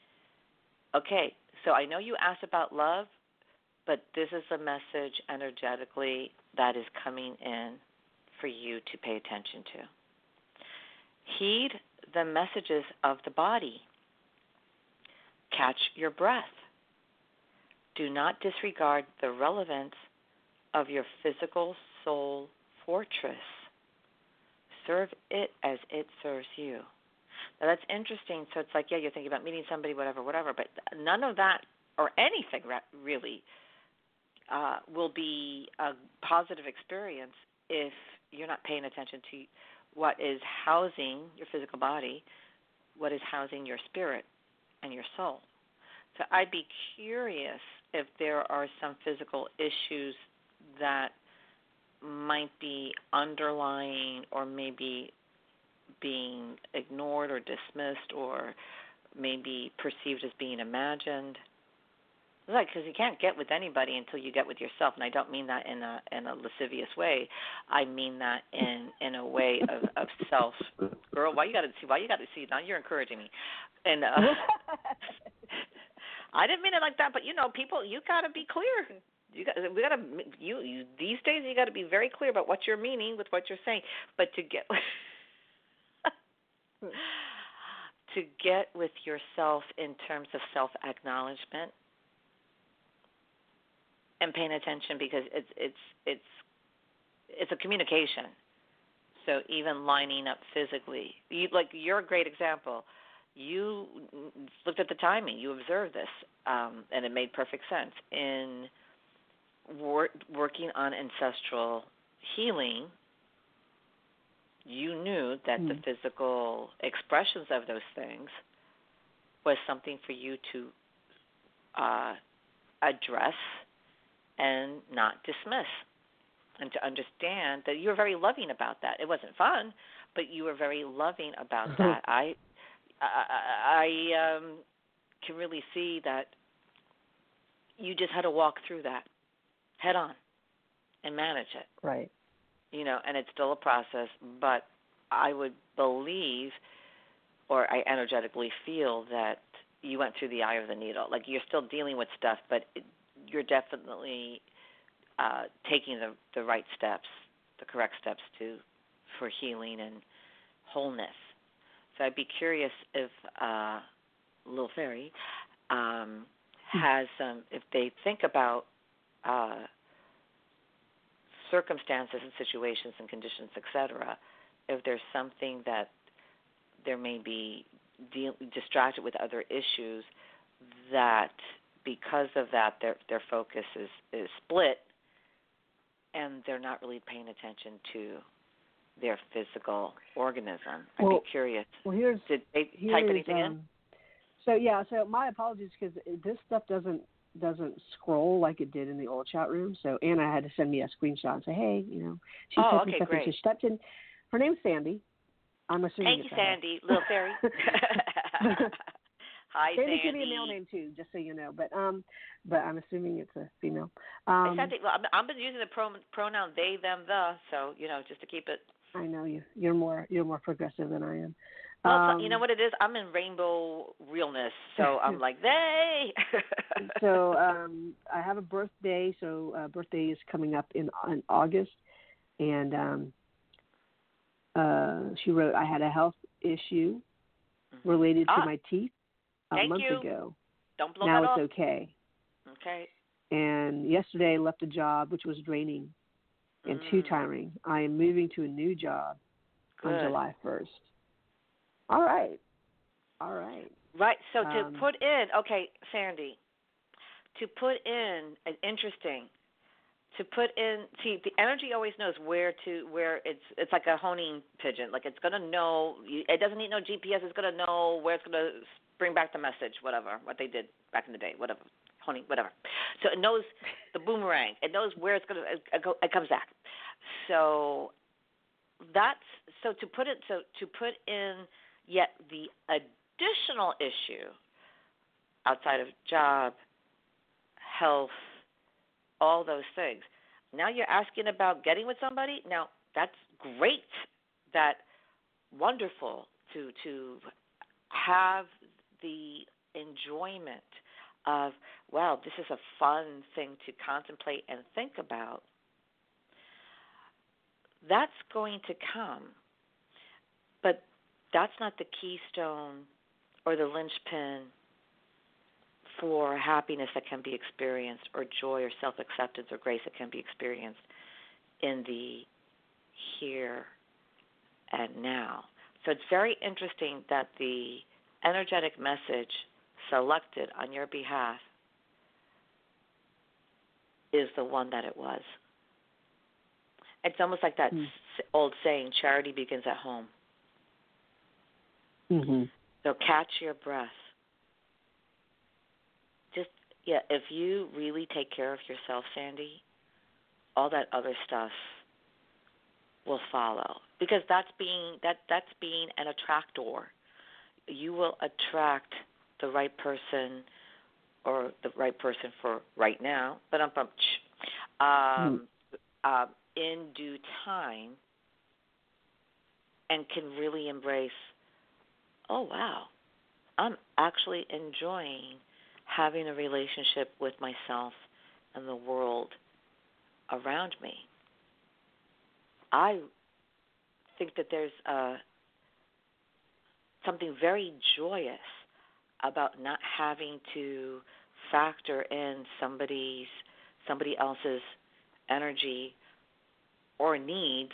Speaker 2: Okay, so I know you asked about love, but this is a message energetically that is coming in for you to pay attention to. Heed the messages of the body. Catch your breath. Do not disregard the relevance of your physical soul fortress. Serve it as it serves you. Now that's interesting. So it's like, yeah, you're thinking about meeting somebody, whatever, whatever, but none of that or anything really uh, will be a positive experience if you're not paying attention to what is housing your physical body, what is housing your spirit and your soul. So I'd be curious if there are some physical issues that might be underlying or maybe being ignored or dismissed or maybe perceived as being imagined. Like, because you can't get with anybody until you get with yourself, and I don't mean that in a in a lascivious way. I mean that in, in a way of, of self. Girl, why you got to see? Why you got to see? Now you're encouraging me, and uh, I didn't mean it like that. But you know, people, you got to be clear. You got we got to you, you these days. You got to be very clear about what you're meaning with what you're saying. But to get to get with yourself in terms of self-acknowledgement. And paying attention because it's it's it's it's a communication. So even lining up physically, you, like you're a great example. You looked at the timing. You observed this, um, and it made perfect sense. In wor- working on ancestral healing, you knew that mm. the physical expressions of those things was something for you to uh, address and not dismiss, and to understand that you were very loving about that. It wasn't fun, but you were very loving about that. I, I, I um, can really see that you just had to walk through that head on and manage it.
Speaker 1: Right.
Speaker 2: You know, and it's still a process, but I would believe, or I energetically feel that you went through the eye of the needle. Like you're still dealing with stuff, but it, you're definitely uh, taking the, the right steps, the correct steps to for healing and wholeness. So I'd be curious if uh, Little Fairy um, has some, if they think about uh, circumstances and situations and conditions, et cetera, if there's something that there may be deal, distracted with other issues that because of that, their their focus is, is split, and they're not really paying attention to their physical organism. I'd
Speaker 1: well,
Speaker 2: be curious.
Speaker 1: Well, here's
Speaker 2: Did they
Speaker 1: here's,
Speaker 2: type anything
Speaker 1: um,
Speaker 2: in?
Speaker 1: So yeah, so my apologies because this stuff doesn't doesn't scroll like it did in the old chat room. So Anna had to send me a screenshot and say, hey, you know, she's
Speaker 2: oh,
Speaker 1: typing
Speaker 2: okay,
Speaker 1: stuff
Speaker 2: great.
Speaker 1: in. So she typed in. Her name's Sandy. I'm assuming.
Speaker 2: Thank you,
Speaker 1: it's
Speaker 2: Sandy, Little Fairy. Hi,
Speaker 1: Sandy.
Speaker 2: Sandy.
Speaker 1: Could be a male name too, just so you know. But um, but I'm assuming it's a female. Um,
Speaker 2: Sandy, well, I've I've been using the pro, pronoun they, them, the. So you know, just to keep it.
Speaker 1: I know you. You're more you're more progressive than I am.
Speaker 2: Well,
Speaker 1: um,
Speaker 2: you know what it is? I'm in rainbow realness, so I'm like they.
Speaker 1: so um, I have a birthday. So uh, birthday is coming up in in August, and um, uh, she wrote, I had a health issue related
Speaker 2: ah,
Speaker 1: to my teeth a
Speaker 2: thank
Speaker 1: month
Speaker 2: you.
Speaker 1: ago.
Speaker 2: Don't blow
Speaker 1: now
Speaker 2: that off.
Speaker 1: it's okay.
Speaker 2: Okay.
Speaker 1: And yesterday I left a job which was draining and too
Speaker 2: Mm,
Speaker 1: tiring. I am moving to a new job on
Speaker 2: good.
Speaker 1: July first. All right. All right.
Speaker 2: Right. So to
Speaker 1: Um,
Speaker 2: put in, okay, Sandy, to put in, an interesting, to put in, see, the energy always knows where to, where it's, it's like a honing pigeon. Like it's going to know, it doesn't need no G P S. It's going to know where it's going to bring back the message, whatever, what they did back in the day, whatever, honing, whatever. So it knows the boomerang. It knows where it's going to, it, it comes back. So that's, so to put it, so to put in yet the additional issue outside of job, health, all those things. Now you're asking about getting with somebody. Now that's great. That wonderful to to have the enjoyment of, wow, this is a fun thing to contemplate and think about. That's going to come. But that's not the keystone or the linchpin for happiness that can be experienced, or joy or self-acceptance or grace that can be experienced in the here and now. So it's very interesting that the energetic message selected on your behalf is the one that it was. It's almost like that mm. old saying, charity begins at home.
Speaker 1: Mm-hmm.
Speaker 2: So catch your breath. Just, yeah, if you really take care of yourself, Sandy, all that other stuff will follow. Because that's being that that's being an attractor. You will attract the right person, or the right person for right now, but I'm um, mm. uh, in due time, and can really embrace, oh, wow, I'm actually enjoying having a relationship with myself and the world around me. I think that there's uh, something very joyous about not having to factor in somebody's, somebody else's energy or needs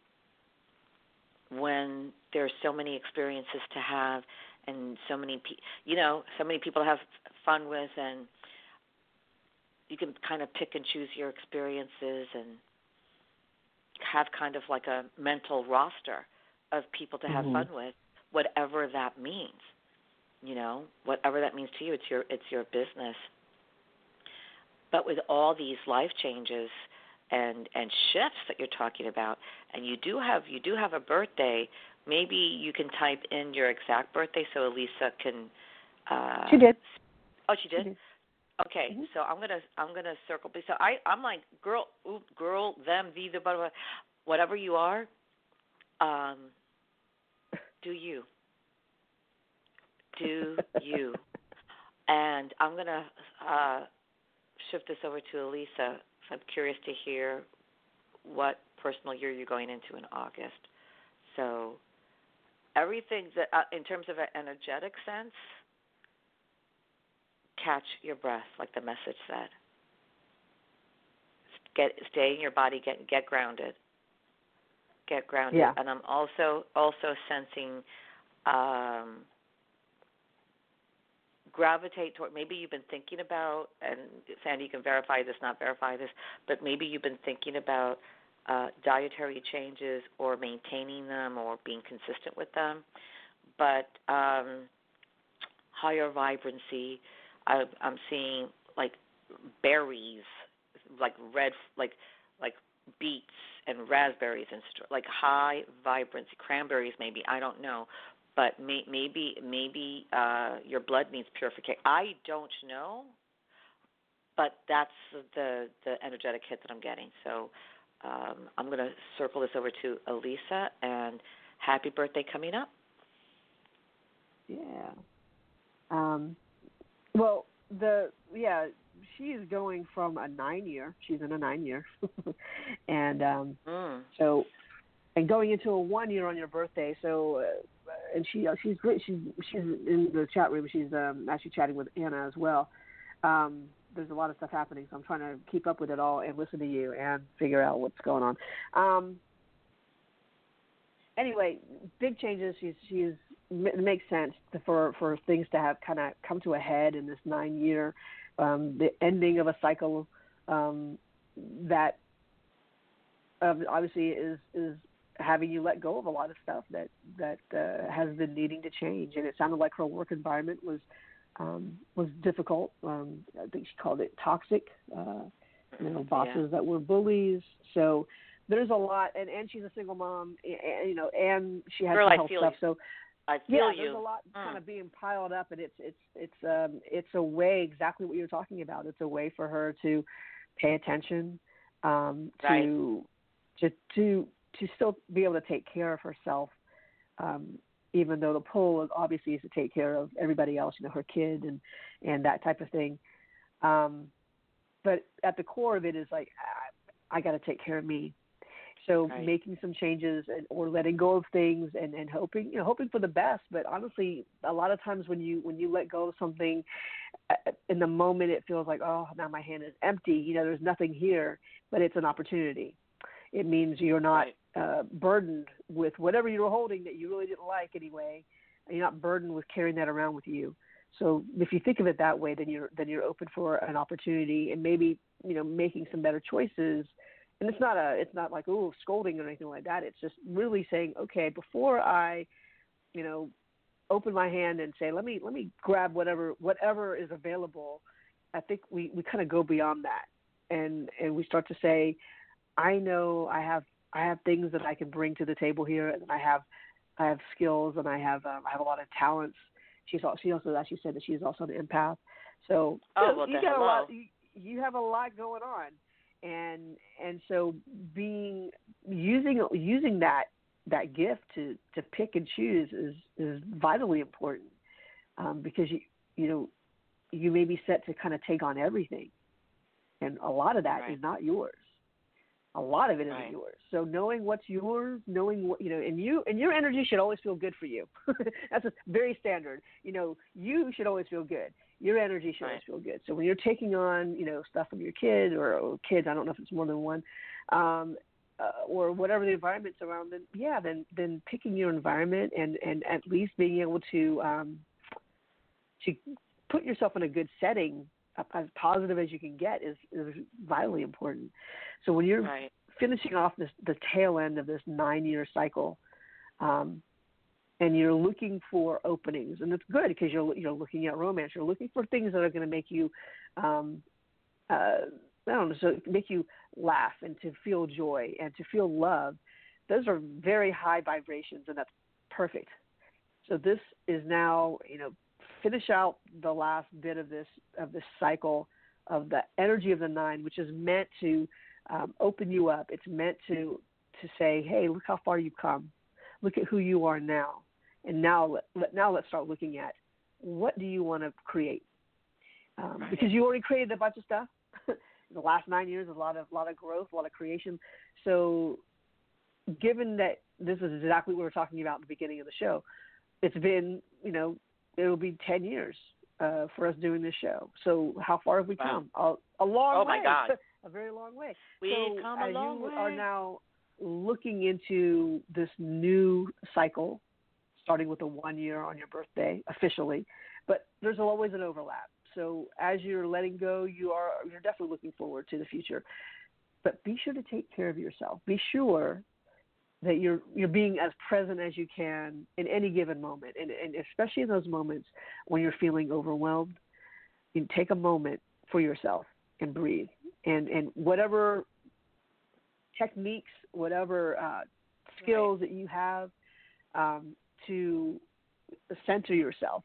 Speaker 2: when there's so many experiences to have, and so many, pe- you know, so many people to have fun with, and you can kind of pick and choose your experiences and have kind of like a mental roster of people to have mm-hmm. fun with, whatever that means. You know, whatever that means to you, it's your it's your business. But with all these life changes and and shifts that you're talking about, and you do have you do have a birthday. Maybe you can type in your exact birthday so Elisa can. Uh,
Speaker 1: she did.
Speaker 2: Oh, she did.
Speaker 1: She did.
Speaker 2: Okay,
Speaker 1: mm-hmm.
Speaker 2: so I'm gonna I'm gonna circle. So I I'm like girl, ooh, girl, them, these, blah, blah, blah, whatever you are. Um, do you? Do you? And I'm gonna uh, shift this over to Elisa. So I'm curious to hear what personal year you're going into in August. So everything that, uh, in terms of an energetic sense, catch your breath, like the message said. Get stay in your body. Get get grounded. Get grounded.
Speaker 1: Yeah.
Speaker 2: And I'm also also sensing. Um, gravitate toward, maybe you've been thinking about, and Sandy, you can verify this, not verify this, but maybe you've been thinking about uh, dietary changes or maintaining them or being consistent with them. But um, higher vibrancy, I, I'm seeing like berries, like red, like like beets and raspberries and st- like high vibrancy, cranberries maybe, I don't know. But may, maybe maybe uh, your blood needs purification. I don't know, but that's the, the energetic hit that I'm getting. So um, I'm going to circle this over to Elisa, and happy birthday coming up.
Speaker 1: Yeah. Um, well, the yeah, she is going from a nine year. She's in a nine year, and um,
Speaker 2: mm.
Speaker 1: so and going into a one year on your birthday. So. Uh, and she uh, she's great. She's she's in the chat room. She's um, actually chatting with Anna as well. Um, there's a lot of stuff happening, so I'm trying to keep up with it all and listen to you and figure out what's going on. Um, anyway, big changes. She's she's it makes sense for for things to have kind of come to a head in this nine year, um, the ending of a cycle um, that um, obviously is is having you let go of a lot of stuff that that uh, has been needing to change. And it sounded like her work environment was um, was difficult. Um, I think she called it toxic. Uh, you know, bosses yeah. that were bullies. So there's a lot, and, and she's a single mom, and, you know, and she has
Speaker 2: Girl,
Speaker 1: some
Speaker 2: I
Speaker 1: health
Speaker 2: feel
Speaker 1: stuff.
Speaker 2: You.
Speaker 1: So
Speaker 2: I feel
Speaker 1: yeah,
Speaker 2: you.
Speaker 1: there's a lot
Speaker 2: mm.
Speaker 1: kind of being piled up, and it's it's it's um it's a way exactly what you're talking about. It's a way for her to pay attention, um,
Speaker 2: right.
Speaker 1: to to to to still be able to take care of herself, um, even though the pull obviously is to take care of everybody else, you know, her kid and and that type of thing. Um, but at the core of it is like I, I got to take care of me. So
Speaker 2: right.
Speaker 1: making some changes and, or letting go of things and, and hoping, you know, hoping for the best. But honestly, a lot of times when you when you let go of something, in the moment it feels like, oh, now my hand is empty. You know, there's nothing here, but it's an opportunity. It means you're not
Speaker 2: right.
Speaker 1: uh, burdened with whatever you were holding that you really didn't like anyway. And you're not burdened with carrying that around with you. So if you think of it that way, then you're then you're open for an opportunity and maybe, you know, making some better choices. And it's not a, it's not like, oh, scolding or anything like that. It's just really saying, okay, before I, you know, open my hand and say, let me, let me grab whatever, whatever is available. I think we, we kind of go beyond that. And, and we start to say, I know I have, I have things that I can bring to the table here. And I have, I have skills and I have, um, I have a lot of talents. She's also, she also actually said that she's also an empath. So
Speaker 2: oh,
Speaker 1: you, know,
Speaker 2: well,
Speaker 1: you
Speaker 2: got
Speaker 1: a lot, you, you have a lot going on. And and so being using using that that gift to, to pick and choose is, is vitally important um, because you you know you may be set to kind of take on everything, and a lot of that
Speaker 2: right.
Speaker 1: is not yours. A lot of it isn't
Speaker 2: right.
Speaker 1: yours. So knowing what's yours, knowing what you know, and you and your energy should always feel good for you. That's a very standard. You know, you should always feel good. Your energy should
Speaker 2: right.
Speaker 1: always feel good. So when you're taking on, you know, stuff from your kid or, or kids, I don't know if it's more than one, um, uh, or whatever the environment's around, then yeah, then then picking your environment and, and at least being able to um, to put yourself in a good setting, as positive as you can get, is, is vitally important. So when you're
Speaker 2: right.
Speaker 1: finishing off this the tail end of this nine year cycle, um, and you're looking for openings, and it's good because you're you're looking at romance. You're looking for things that are going to make you, um, uh, I don't know, so make you laugh and to feel joy and to feel love. Those are very high vibrations, and that's perfect. So this is now, you know, finish out the last bit of this of this cycle of the energy of the nine, which is meant to um, open you up. It's meant to to say, hey, look how far you've come. Look at who you are now. And now, let, let, now let's start looking at what do you want to create? Um,
Speaker 2: right.
Speaker 1: Because you already created a bunch of stuff. The last nine years, a lot of lot of growth, a lot of creation. So, given that this is exactly what we were talking about at the beginning of the show, it's been, you know, it'll be ten years uh, for us doing this show. So, how far have we
Speaker 2: wow.
Speaker 1: come? A, a long
Speaker 2: oh
Speaker 1: way.
Speaker 2: my God.
Speaker 1: A very long way.
Speaker 2: We've
Speaker 1: so
Speaker 2: come a
Speaker 1: as
Speaker 2: long
Speaker 1: you
Speaker 2: way.
Speaker 1: are now looking into this new cycle, starting with a one year on your birthday officially, but there's always an overlap. So as you're letting go, you are you're definitely looking forward to the future. But be sure to take care of yourself. Be sure that you're you're being as present as you can in any given moment, and, and especially in those moments when you're feeling overwhelmed. You take a moment for yourself and breathe, and and whatever techniques, whatever uh, skills right. that you have. Um, to center yourself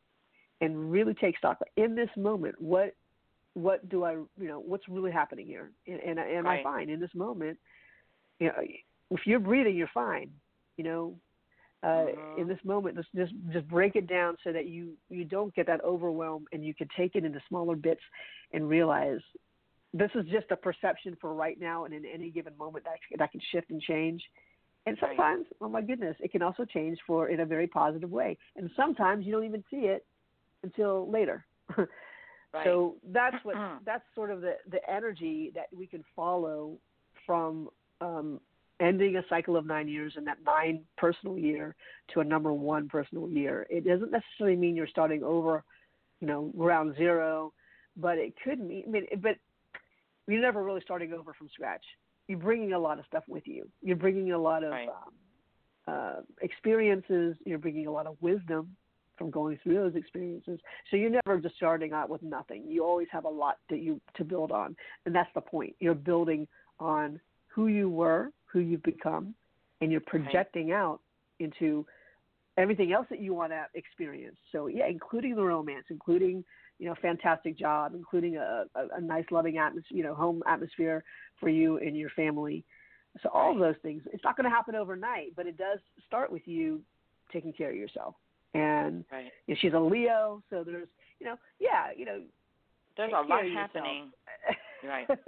Speaker 1: and really take stock in this moment. What, what do I, you know, what's really happening here? And, and am
Speaker 2: right.
Speaker 1: I fine in this moment? You know, if you're breathing, you're fine. You know, uh, mm-hmm. in this moment, just, just just break it down so that you you don't get that overwhelm, and you can take it into smaller bits and realize this is just a perception for right now, and in any given moment that that can shift and change. And sometimes, right. oh my goodness, it can also change for in a very positive way. And sometimes you don't even see it until later.
Speaker 2: Right.
Speaker 1: So that's what that's sort of the, the energy that we can follow from um, ending a cycle of nine years and that nine personal year to a number one personal year. It doesn't necessarily mean you're starting over, you know, ground zero, but it could mean. I mean, but you're never really starting over from scratch. You're bringing a lot of stuff with you. You're bringing a lot of
Speaker 2: right.
Speaker 1: um, uh, experiences. You're bringing a lot of wisdom from going through those experiences. So you're never just starting out with nothing. You always have a lot that you to build on, and that's the point. You're building on who you were, who you've become, and you're projecting right. out into everything else that you want to experience. So yeah, including the romance, including, you know, a fantastic job, including a, a, a nice, loving atmosphere, you know, home atmosphere for you and your family. So all of those things, it's not going to happen overnight, but it does start with you taking care of yourself. And
Speaker 2: right.
Speaker 1: you know, she's a Leo, so there's, you know, yeah, you know,
Speaker 2: there's a lot happening. Right. right.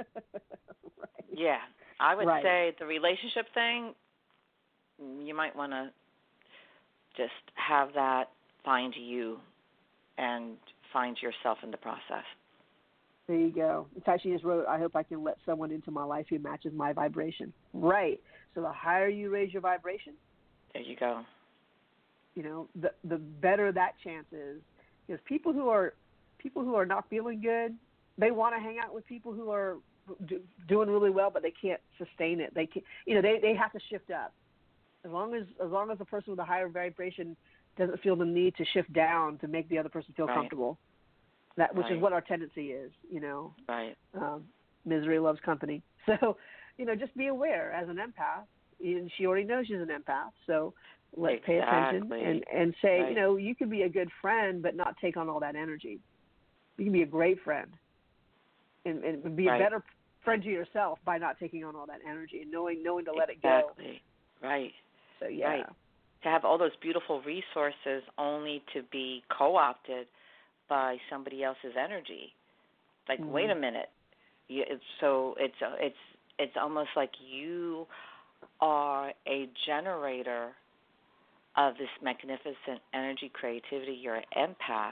Speaker 2: Yeah, I would
Speaker 1: right.
Speaker 2: say the relationship thing, you might want to just have that find you and find yourself in the process.
Speaker 1: There you go. In fact, she just wrote, I hope I can let someone into my life who matches my vibration. Right. So the higher you raise your vibration,
Speaker 2: there you go.
Speaker 1: You know, the the better that chance is. Because people who are people who are not feeling good, they want to hang out with people who are do, doing really well, but they can't sustain it. They can, you know, they, they have to shift up. As long as as long as the person with a higher vibration doesn't feel the need to shift down to make the other person feel
Speaker 2: right.
Speaker 1: comfortable, that which
Speaker 2: right.
Speaker 1: is what our tendency is. You know,
Speaker 2: right.
Speaker 1: um, misery loves company. So, you know, just be aware as an empath. And she already knows she's an empath, so. Let's
Speaker 2: exactly.
Speaker 1: pay attention and, and say,
Speaker 2: right.
Speaker 1: you know, you can be a good friend but not take on all that energy. You can be a great friend and, and be
Speaker 2: right.
Speaker 1: a better friend to yourself by not taking on all that energy and knowing knowing to let
Speaker 2: exactly.
Speaker 1: it go.
Speaker 2: Exactly. Right.
Speaker 1: So, yeah.
Speaker 2: Right. To have all those beautiful resources only to be co-opted by somebody else's energy. Like,
Speaker 1: mm-hmm.
Speaker 2: wait a minute. You, it's, so it's it's it's almost like you are a generator of this magnificent energy, creativity. You're an empath.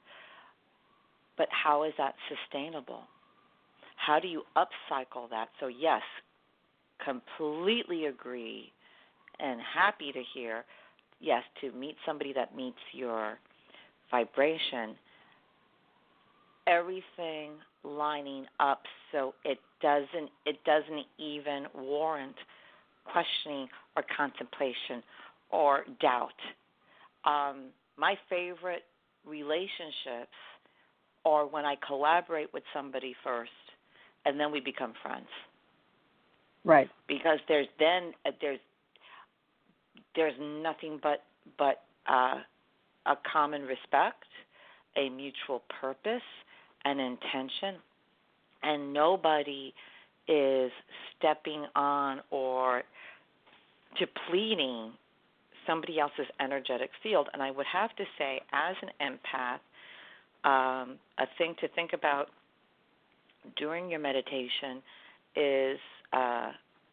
Speaker 2: But how is that sustainable? How do you upcycle that? So, yes, completely agree and happy to hear, yes, to meet somebody that meets your vibration, everything lining up so it doesn't it doesn't even warrant questioning or contemplation or doubt. Um, my favorite relationships are when I collaborate with somebody first, and then we become friends.
Speaker 1: Right.
Speaker 2: Because there's then uh, there's there's nothing but but uh, a common respect, a mutual purpose, an intention, and nobody is stepping on or depleting somebody else's energetic field. And I would have to say, as an empath, um, a thing to think about during your meditation is uh,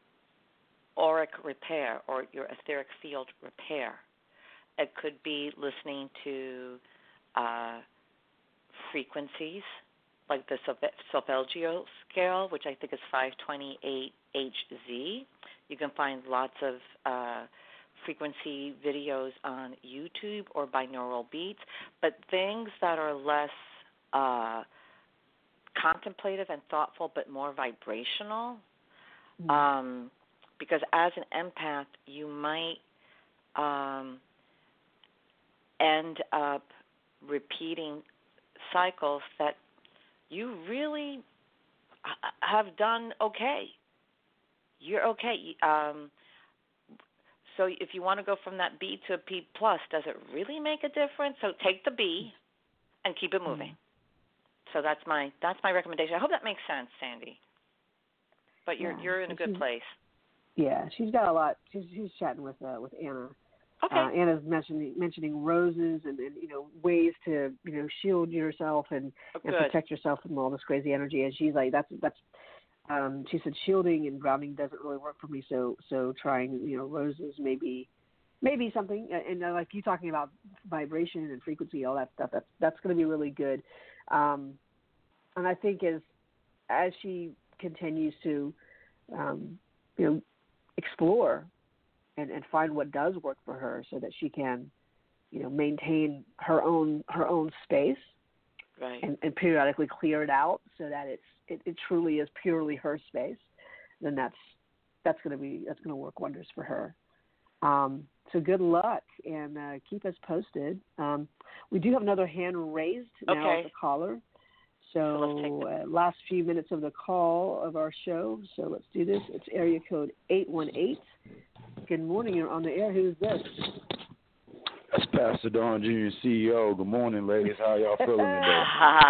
Speaker 2: auric repair or your etheric field repair. It could be listening to uh, frequencies like the Solfeggio scale, which I think is five twenty-eight H Z. You can find lots of uh, frequency videos on YouTube or binaural beats, but things that are less uh, contemplative and thoughtful but more vibrational. Mm-hmm. Um, because as an empath, you might um, end up repeating cycles that you really have done okay. You're okay. Um, so if you want to go from that B to a P plus, does it really make a difference? So take the B and keep it moving. Mm-hmm. So that's my that's my recommendation. I hope that makes sense, Sandy. But you're yeah, you're in a good place.
Speaker 1: Yeah, she's got a lot. She's she's chatting with uh, with Anna.
Speaker 2: Okay.
Speaker 1: Uh, Anna's mentioning mentioning roses and, and you know ways to you know shield yourself and,
Speaker 2: oh,
Speaker 1: and protect yourself from all this crazy energy. And she's like, that's that's Um, she said shielding and grounding doesn't really work for me, so so trying you know roses maybe maybe something. And, and like you talking about vibration and frequency, all that stuff. That's that's going to be really good. Um, and I think as as she continues to um, you know explore and, and find what does work for her, so that she can you know maintain her own her own space.
Speaker 2: Right.
Speaker 1: And, and periodically clear it out so that it's it, it truly is purely her space, then that's that's going to be that's going to work wonders for her. Um, so good luck, and uh, keep us posted. Um, we do have another hand raised now
Speaker 2: okay.
Speaker 1: as a caller.
Speaker 2: So,
Speaker 1: So uh, last few minutes of the call of our show. So let's do this. It's area code eight one eight. Good morning. You're on the air. Who's this?
Speaker 3: That's Pastor Don Junior C E O. Good morning, ladies. How y'all feeling today?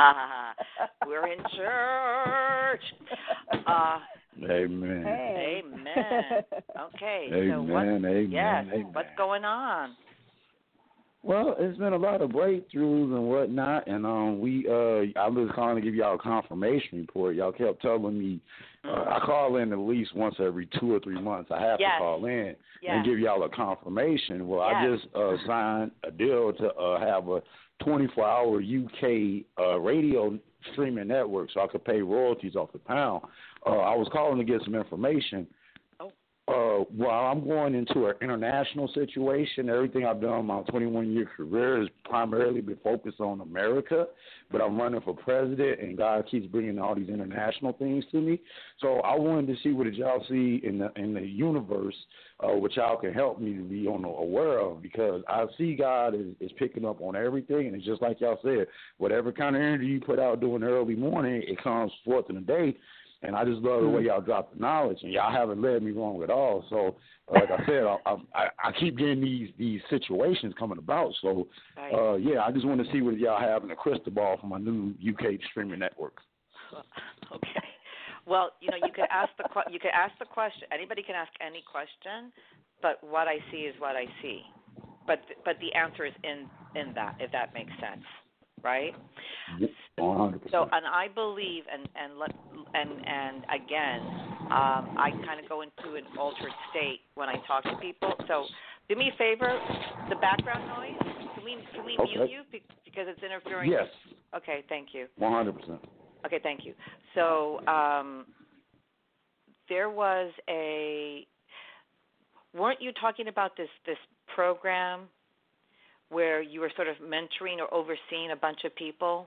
Speaker 2: We're in church. Uh,
Speaker 3: Amen.
Speaker 1: Hey.
Speaker 2: Amen. Okay.
Speaker 3: Amen.
Speaker 2: So what,
Speaker 3: Amen.
Speaker 2: yes.
Speaker 3: Amen.
Speaker 2: What's going on?
Speaker 3: Well, it's been a lot of breakthroughs and whatnot, and um, we uh, I was calling to give y'all a confirmation report. Y'all kept telling me uh, I call in at least once every two or three months. I have
Speaker 2: yes.
Speaker 3: to call in
Speaker 2: yes.
Speaker 3: and give y'all a confirmation. Well,
Speaker 2: yes.
Speaker 3: I just uh, signed a deal to uh, have a twenty-four hour U K uh, radio streaming network, so I could pay royalties off the pound. Uh, I was calling to get some information. Uh, while I'm going into an international situation, everything I've done my twenty-one year career has primarily been focused on America, but I'm running for president, and God keeps bringing all these international things to me. So I wanted to see what did y'all see in the in the universe, uh, which y'all can help me to be on aware of, because I see God is, is picking up on everything, and it's just like y'all said, whatever kind of energy you put out during the early morning, it comes forth in the day. And I just love the way y'all drop the knowledge, and y'all haven't led me wrong at all. So, uh, like I said, I, I, I keep getting these these situations coming about. So, uh, yeah, I just want to see what y'all have in the crystal ball for my new U K streaming network.
Speaker 2: Okay. Well, you know, you could ask the you could ask the question. Anybody can ask any question, but what I see is what I see. But but the answer is in in that, if that makes sense. Right?
Speaker 3: one hundred percent.
Speaker 2: So, and I believe, and and let, and and again, um, I kind of go into an altered state when I talk to people. So, do me a favor, the background noise. Can we can we
Speaker 3: okay.
Speaker 2: mute you because it's interfering?
Speaker 3: Yes.
Speaker 2: Okay. Thank you.
Speaker 3: one hundred percent.
Speaker 2: Okay. Thank you. So, um, there was a. Weren't you talking about this this program where you were sort of mentoring or overseeing a bunch of people?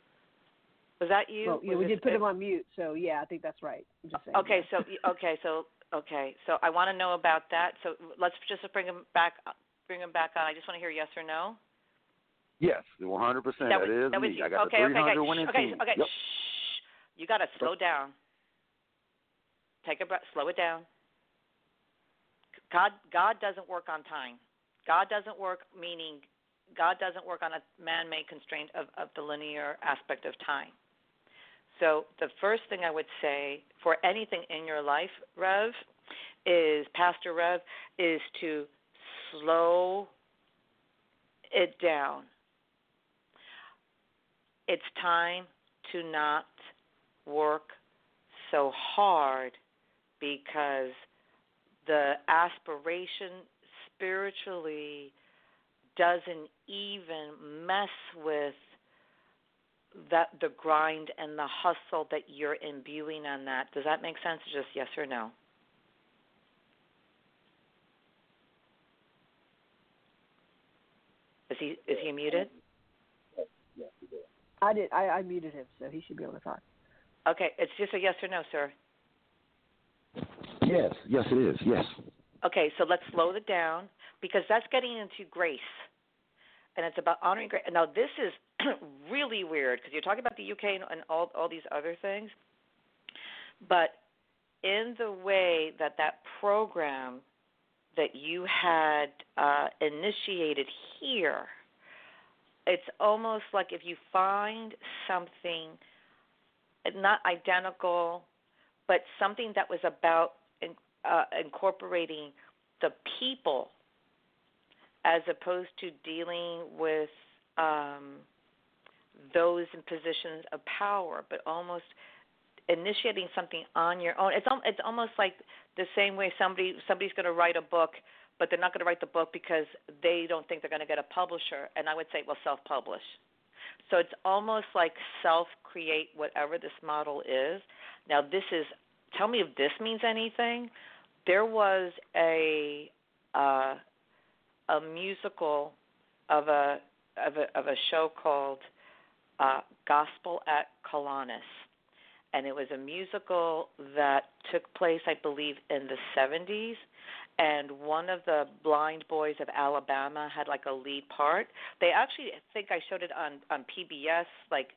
Speaker 2: Was that you?
Speaker 1: Well, yeah,
Speaker 2: was
Speaker 1: we
Speaker 2: this,
Speaker 1: did put him on mute, so yeah, I think that's right. I'm just saying,
Speaker 2: okay,
Speaker 1: yeah.
Speaker 2: so okay, so okay, so I want to know about that. So let's just bring him back. Bring him back on. I just want to hear yes or no.
Speaker 3: Yes, one hundred percent.
Speaker 2: That,
Speaker 3: that
Speaker 2: was,
Speaker 3: is
Speaker 2: that was
Speaker 3: me.
Speaker 2: you.
Speaker 3: I got
Speaker 2: okay,
Speaker 3: the three hundred
Speaker 2: okay,
Speaker 3: winning
Speaker 2: okay,
Speaker 3: team.
Speaker 2: okay.
Speaker 3: Yep.
Speaker 2: Shh. You got to slow down. Take a breath. Slow it down. God, God doesn't work on time. God doesn't work, meaning God doesn't work on a man-made constraint of, of the linear aspect of time. So the first thing I would say for anything in your life, Rev, is, Pastor Rev, is to slow it down. It's time to not work so hard because the aspiration spiritually doesn't even mess with that the grind and the hustle that you're imbuing on that. Does that make sense? Just yes or no? Is he is he muted?
Speaker 1: I did. I, I muted him, so he should be able to talk.
Speaker 2: Okay, it's just a yes or no, sir.
Speaker 3: Yes, yes it is, yes.
Speaker 2: Okay, so let's slow it down because that's getting into grace. And it's about honoring grace. Now, this is really weird because you're talking about the U K and, and all, all these other things. But in the way that that program that you had uh, initiated here, it's almost like if you find something not identical, but something that was about in, uh, incorporating the people as opposed to dealing with um, those in positions of power, but almost initiating something on your own. It's it's almost like the same way somebody somebody's going to write a book, but they're not going to write the book because they don't think they're going to get a publisher. And I would say, well, self-publish. So it's almost like self-create whatever this model is. Now, this is, tell me if this means anything. There was a uh, a musical of a of a of a show called uh, Gospel at Kiwanis, and it was a musical that took place, I believe, in the seventies. And one of the Blind Boys of Alabama had like a lead part. They actually, I think I showed it on, on P B S like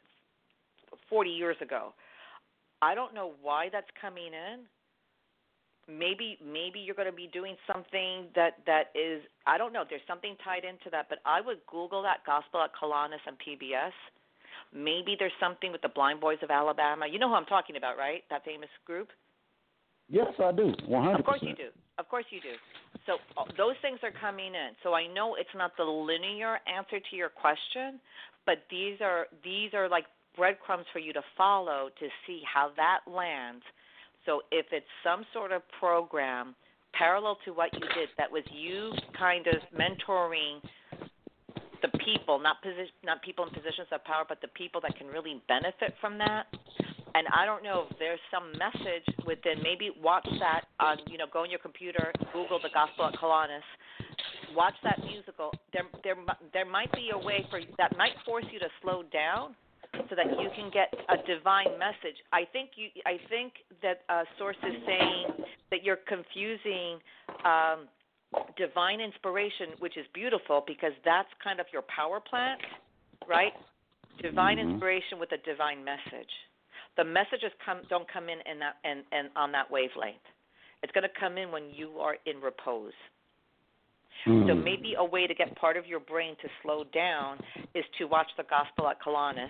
Speaker 2: forty years ago. I don't know why that's coming in. Maybe maybe you're going to be doing something that, that is, I don't know, there's something tied into that, but I would Google that, Gospel at Kiwanis on P B S. Maybe there's something with the Blind Boys of Alabama. You know who I'm talking about, right? That famous group?
Speaker 3: Yes, I do, one hundred percent.
Speaker 2: Of course you do. Of course you do. So uh, those things are coming in. So I know it's not the linear answer to your question, but these are these are like breadcrumbs for you to follow to see how that lands. So if it's some sort of program parallel to what you did, that was you kind of mentoring the people, not position, not people in positions of power, but the people that can really benefit from that. And I don't know if there's some message within. Maybe watch that on, you know, go on your computer, Google the Gospel at Kiwanis, watch that musical. There, there, there might be a way for that might force you to slow down, so that you can get a divine message. I think you. I think that uh, source is saying that you're confusing um, divine inspiration, which is beautiful because that's kind of your power plant, right? Divine
Speaker 3: mm-hmm.
Speaker 2: inspiration with a divine message. The messages come don't come in in that and and on that wavelength. It's going to come in when you are in repose. Mm. So maybe a way to get part of your brain to slow down is to watch the Gospel at Kiwanis,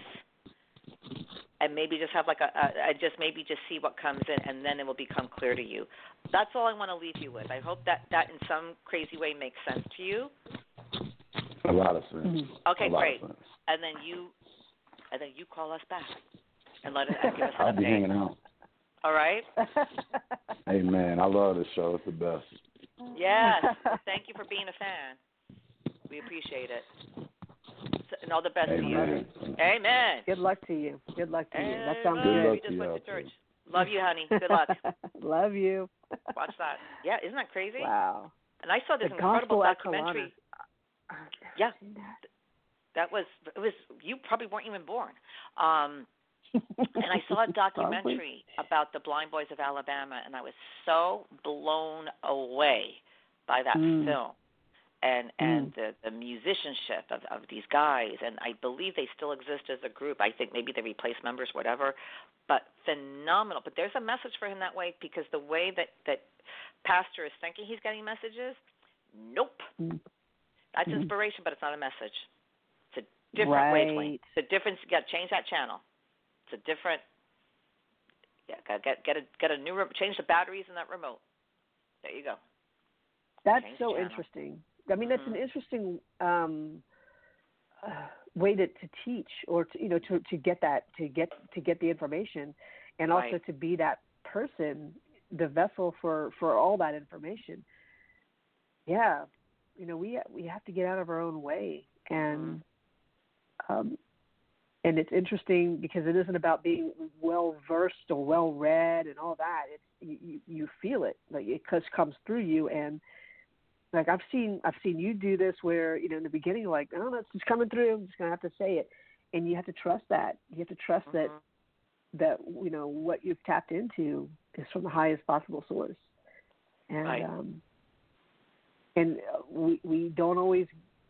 Speaker 2: and maybe just have like a, a, a just maybe just see what comes in, and then it will become clear to you. That's all I want to leave you with. I hope that that in some crazy way makes sense to you.
Speaker 3: A lot of sense.
Speaker 2: Okay,
Speaker 3: a lot
Speaker 2: great.
Speaker 3: Of sense.
Speaker 2: And then you, and then you call us back and let us and give us an
Speaker 3: I'll
Speaker 2: update.
Speaker 3: be hanging out.
Speaker 2: All right.
Speaker 3: Hey man, I love this show. It's the best.
Speaker 2: Yes. Thank you for being a fan. We appreciate it. And all the best
Speaker 3: Amen.
Speaker 2: to you. Amen.
Speaker 1: Good luck to you. Good luck to you. That sounds
Speaker 3: good.
Speaker 1: good.
Speaker 3: Luck
Speaker 2: we just
Speaker 3: to
Speaker 2: went
Speaker 3: you
Speaker 2: to church.
Speaker 3: too.
Speaker 2: Love you, honey. Good luck.
Speaker 1: Love you.
Speaker 2: Watch that. Yeah, isn't that crazy?
Speaker 1: Wow.
Speaker 2: And I saw this
Speaker 1: the
Speaker 2: incredible
Speaker 1: Gospel
Speaker 2: documentary.
Speaker 1: At
Speaker 2: Yeah. That was it was you probably weren't even born. Um and I saw a documentary about the Blind Boys of Alabama, and I was so blown away by that
Speaker 1: mm.
Speaker 2: film and and
Speaker 1: mm.
Speaker 2: the, the musicianship of, of these guys. And I believe they still exist as a group. I think maybe they replaced members, whatever. But phenomenal. But there's a message for him that way, because the way that, that Pastor is thinking he's getting messages, nope.
Speaker 1: Mm.
Speaker 2: That's
Speaker 1: mm.
Speaker 2: inspiration, but it's not a message. It's a different
Speaker 1: right.
Speaker 2: wavelength. It's a different. You got to change that channel. It's a different. Yeah, got get get a get a new change the batteries in that remote. There you go.
Speaker 1: That's
Speaker 2: change
Speaker 1: so interesting. I mean, that's mm-hmm. an interesting um, uh, way to, to teach, or to, you know, to, to get that to get to get the information, and also
Speaker 2: right.
Speaker 1: to be that person, the vessel for, for all that information. Yeah, you know, we we have to get out of our own way, and mm-hmm. um, and it's interesting because it isn't about being well versed or well read and all that. It's you, you feel it, like it just comes through you. And like I've seen I've seen you do this where, you know, in the beginning you're like, oh, that's just coming through. I'm just gonna have to say it, and you have to trust that. You have to trust mm-hmm. that that you know what you've tapped into is from the highest possible source. And
Speaker 2: right.
Speaker 1: um, and we we don't always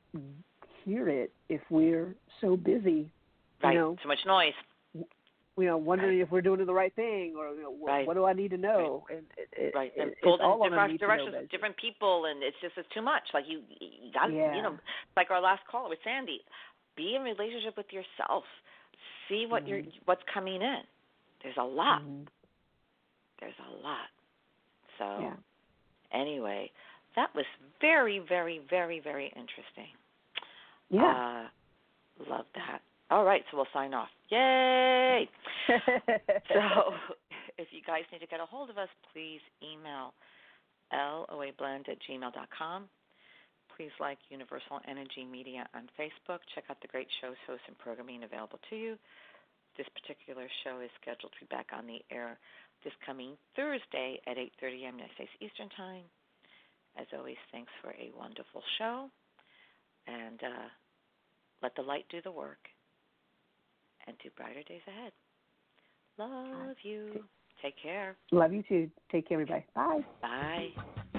Speaker 1: hear it if we're so busy.
Speaker 2: Right,
Speaker 1: you know,
Speaker 2: too much noise.
Speaker 1: You know, wondering
Speaker 2: right.
Speaker 1: if we're doing it the right thing, or you know, what,
Speaker 2: right.
Speaker 1: what do I need to know?
Speaker 2: Right.
Speaker 1: And it, it,
Speaker 2: right,
Speaker 1: it,
Speaker 2: and
Speaker 1: it's
Speaker 2: pulled
Speaker 1: all
Speaker 2: in different directions
Speaker 1: with
Speaker 2: different people, and it's just it's too much. Like you, you got,
Speaker 1: yeah.
Speaker 2: you know, like our last call with Sandy, be in relationship with yourself. See what
Speaker 1: mm-hmm.
Speaker 2: you're, what's coming in. There's a lot.
Speaker 1: Mm-hmm.
Speaker 2: There's a lot. So,
Speaker 1: yeah.
Speaker 2: anyway, that was very, very, very, very interesting.
Speaker 1: Yeah.
Speaker 2: Uh, love that. All right, so we'll sign off. Yay! So if you guys need to get a hold of us, please email loablend at gmail dot com. Please like Universal Energy Media on Facebook. Check out the great shows, hosts, and programming available to you. This particular show is scheduled to be back on the air this coming Thursday at eight thirty a.m. United States Eastern Time. As always, thanks for a wonderful show. And uh, let the light do the work. And to brighter days ahead. Love you. Take care.
Speaker 1: Love you too. Take care, everybody. Bye.
Speaker 2: Bye.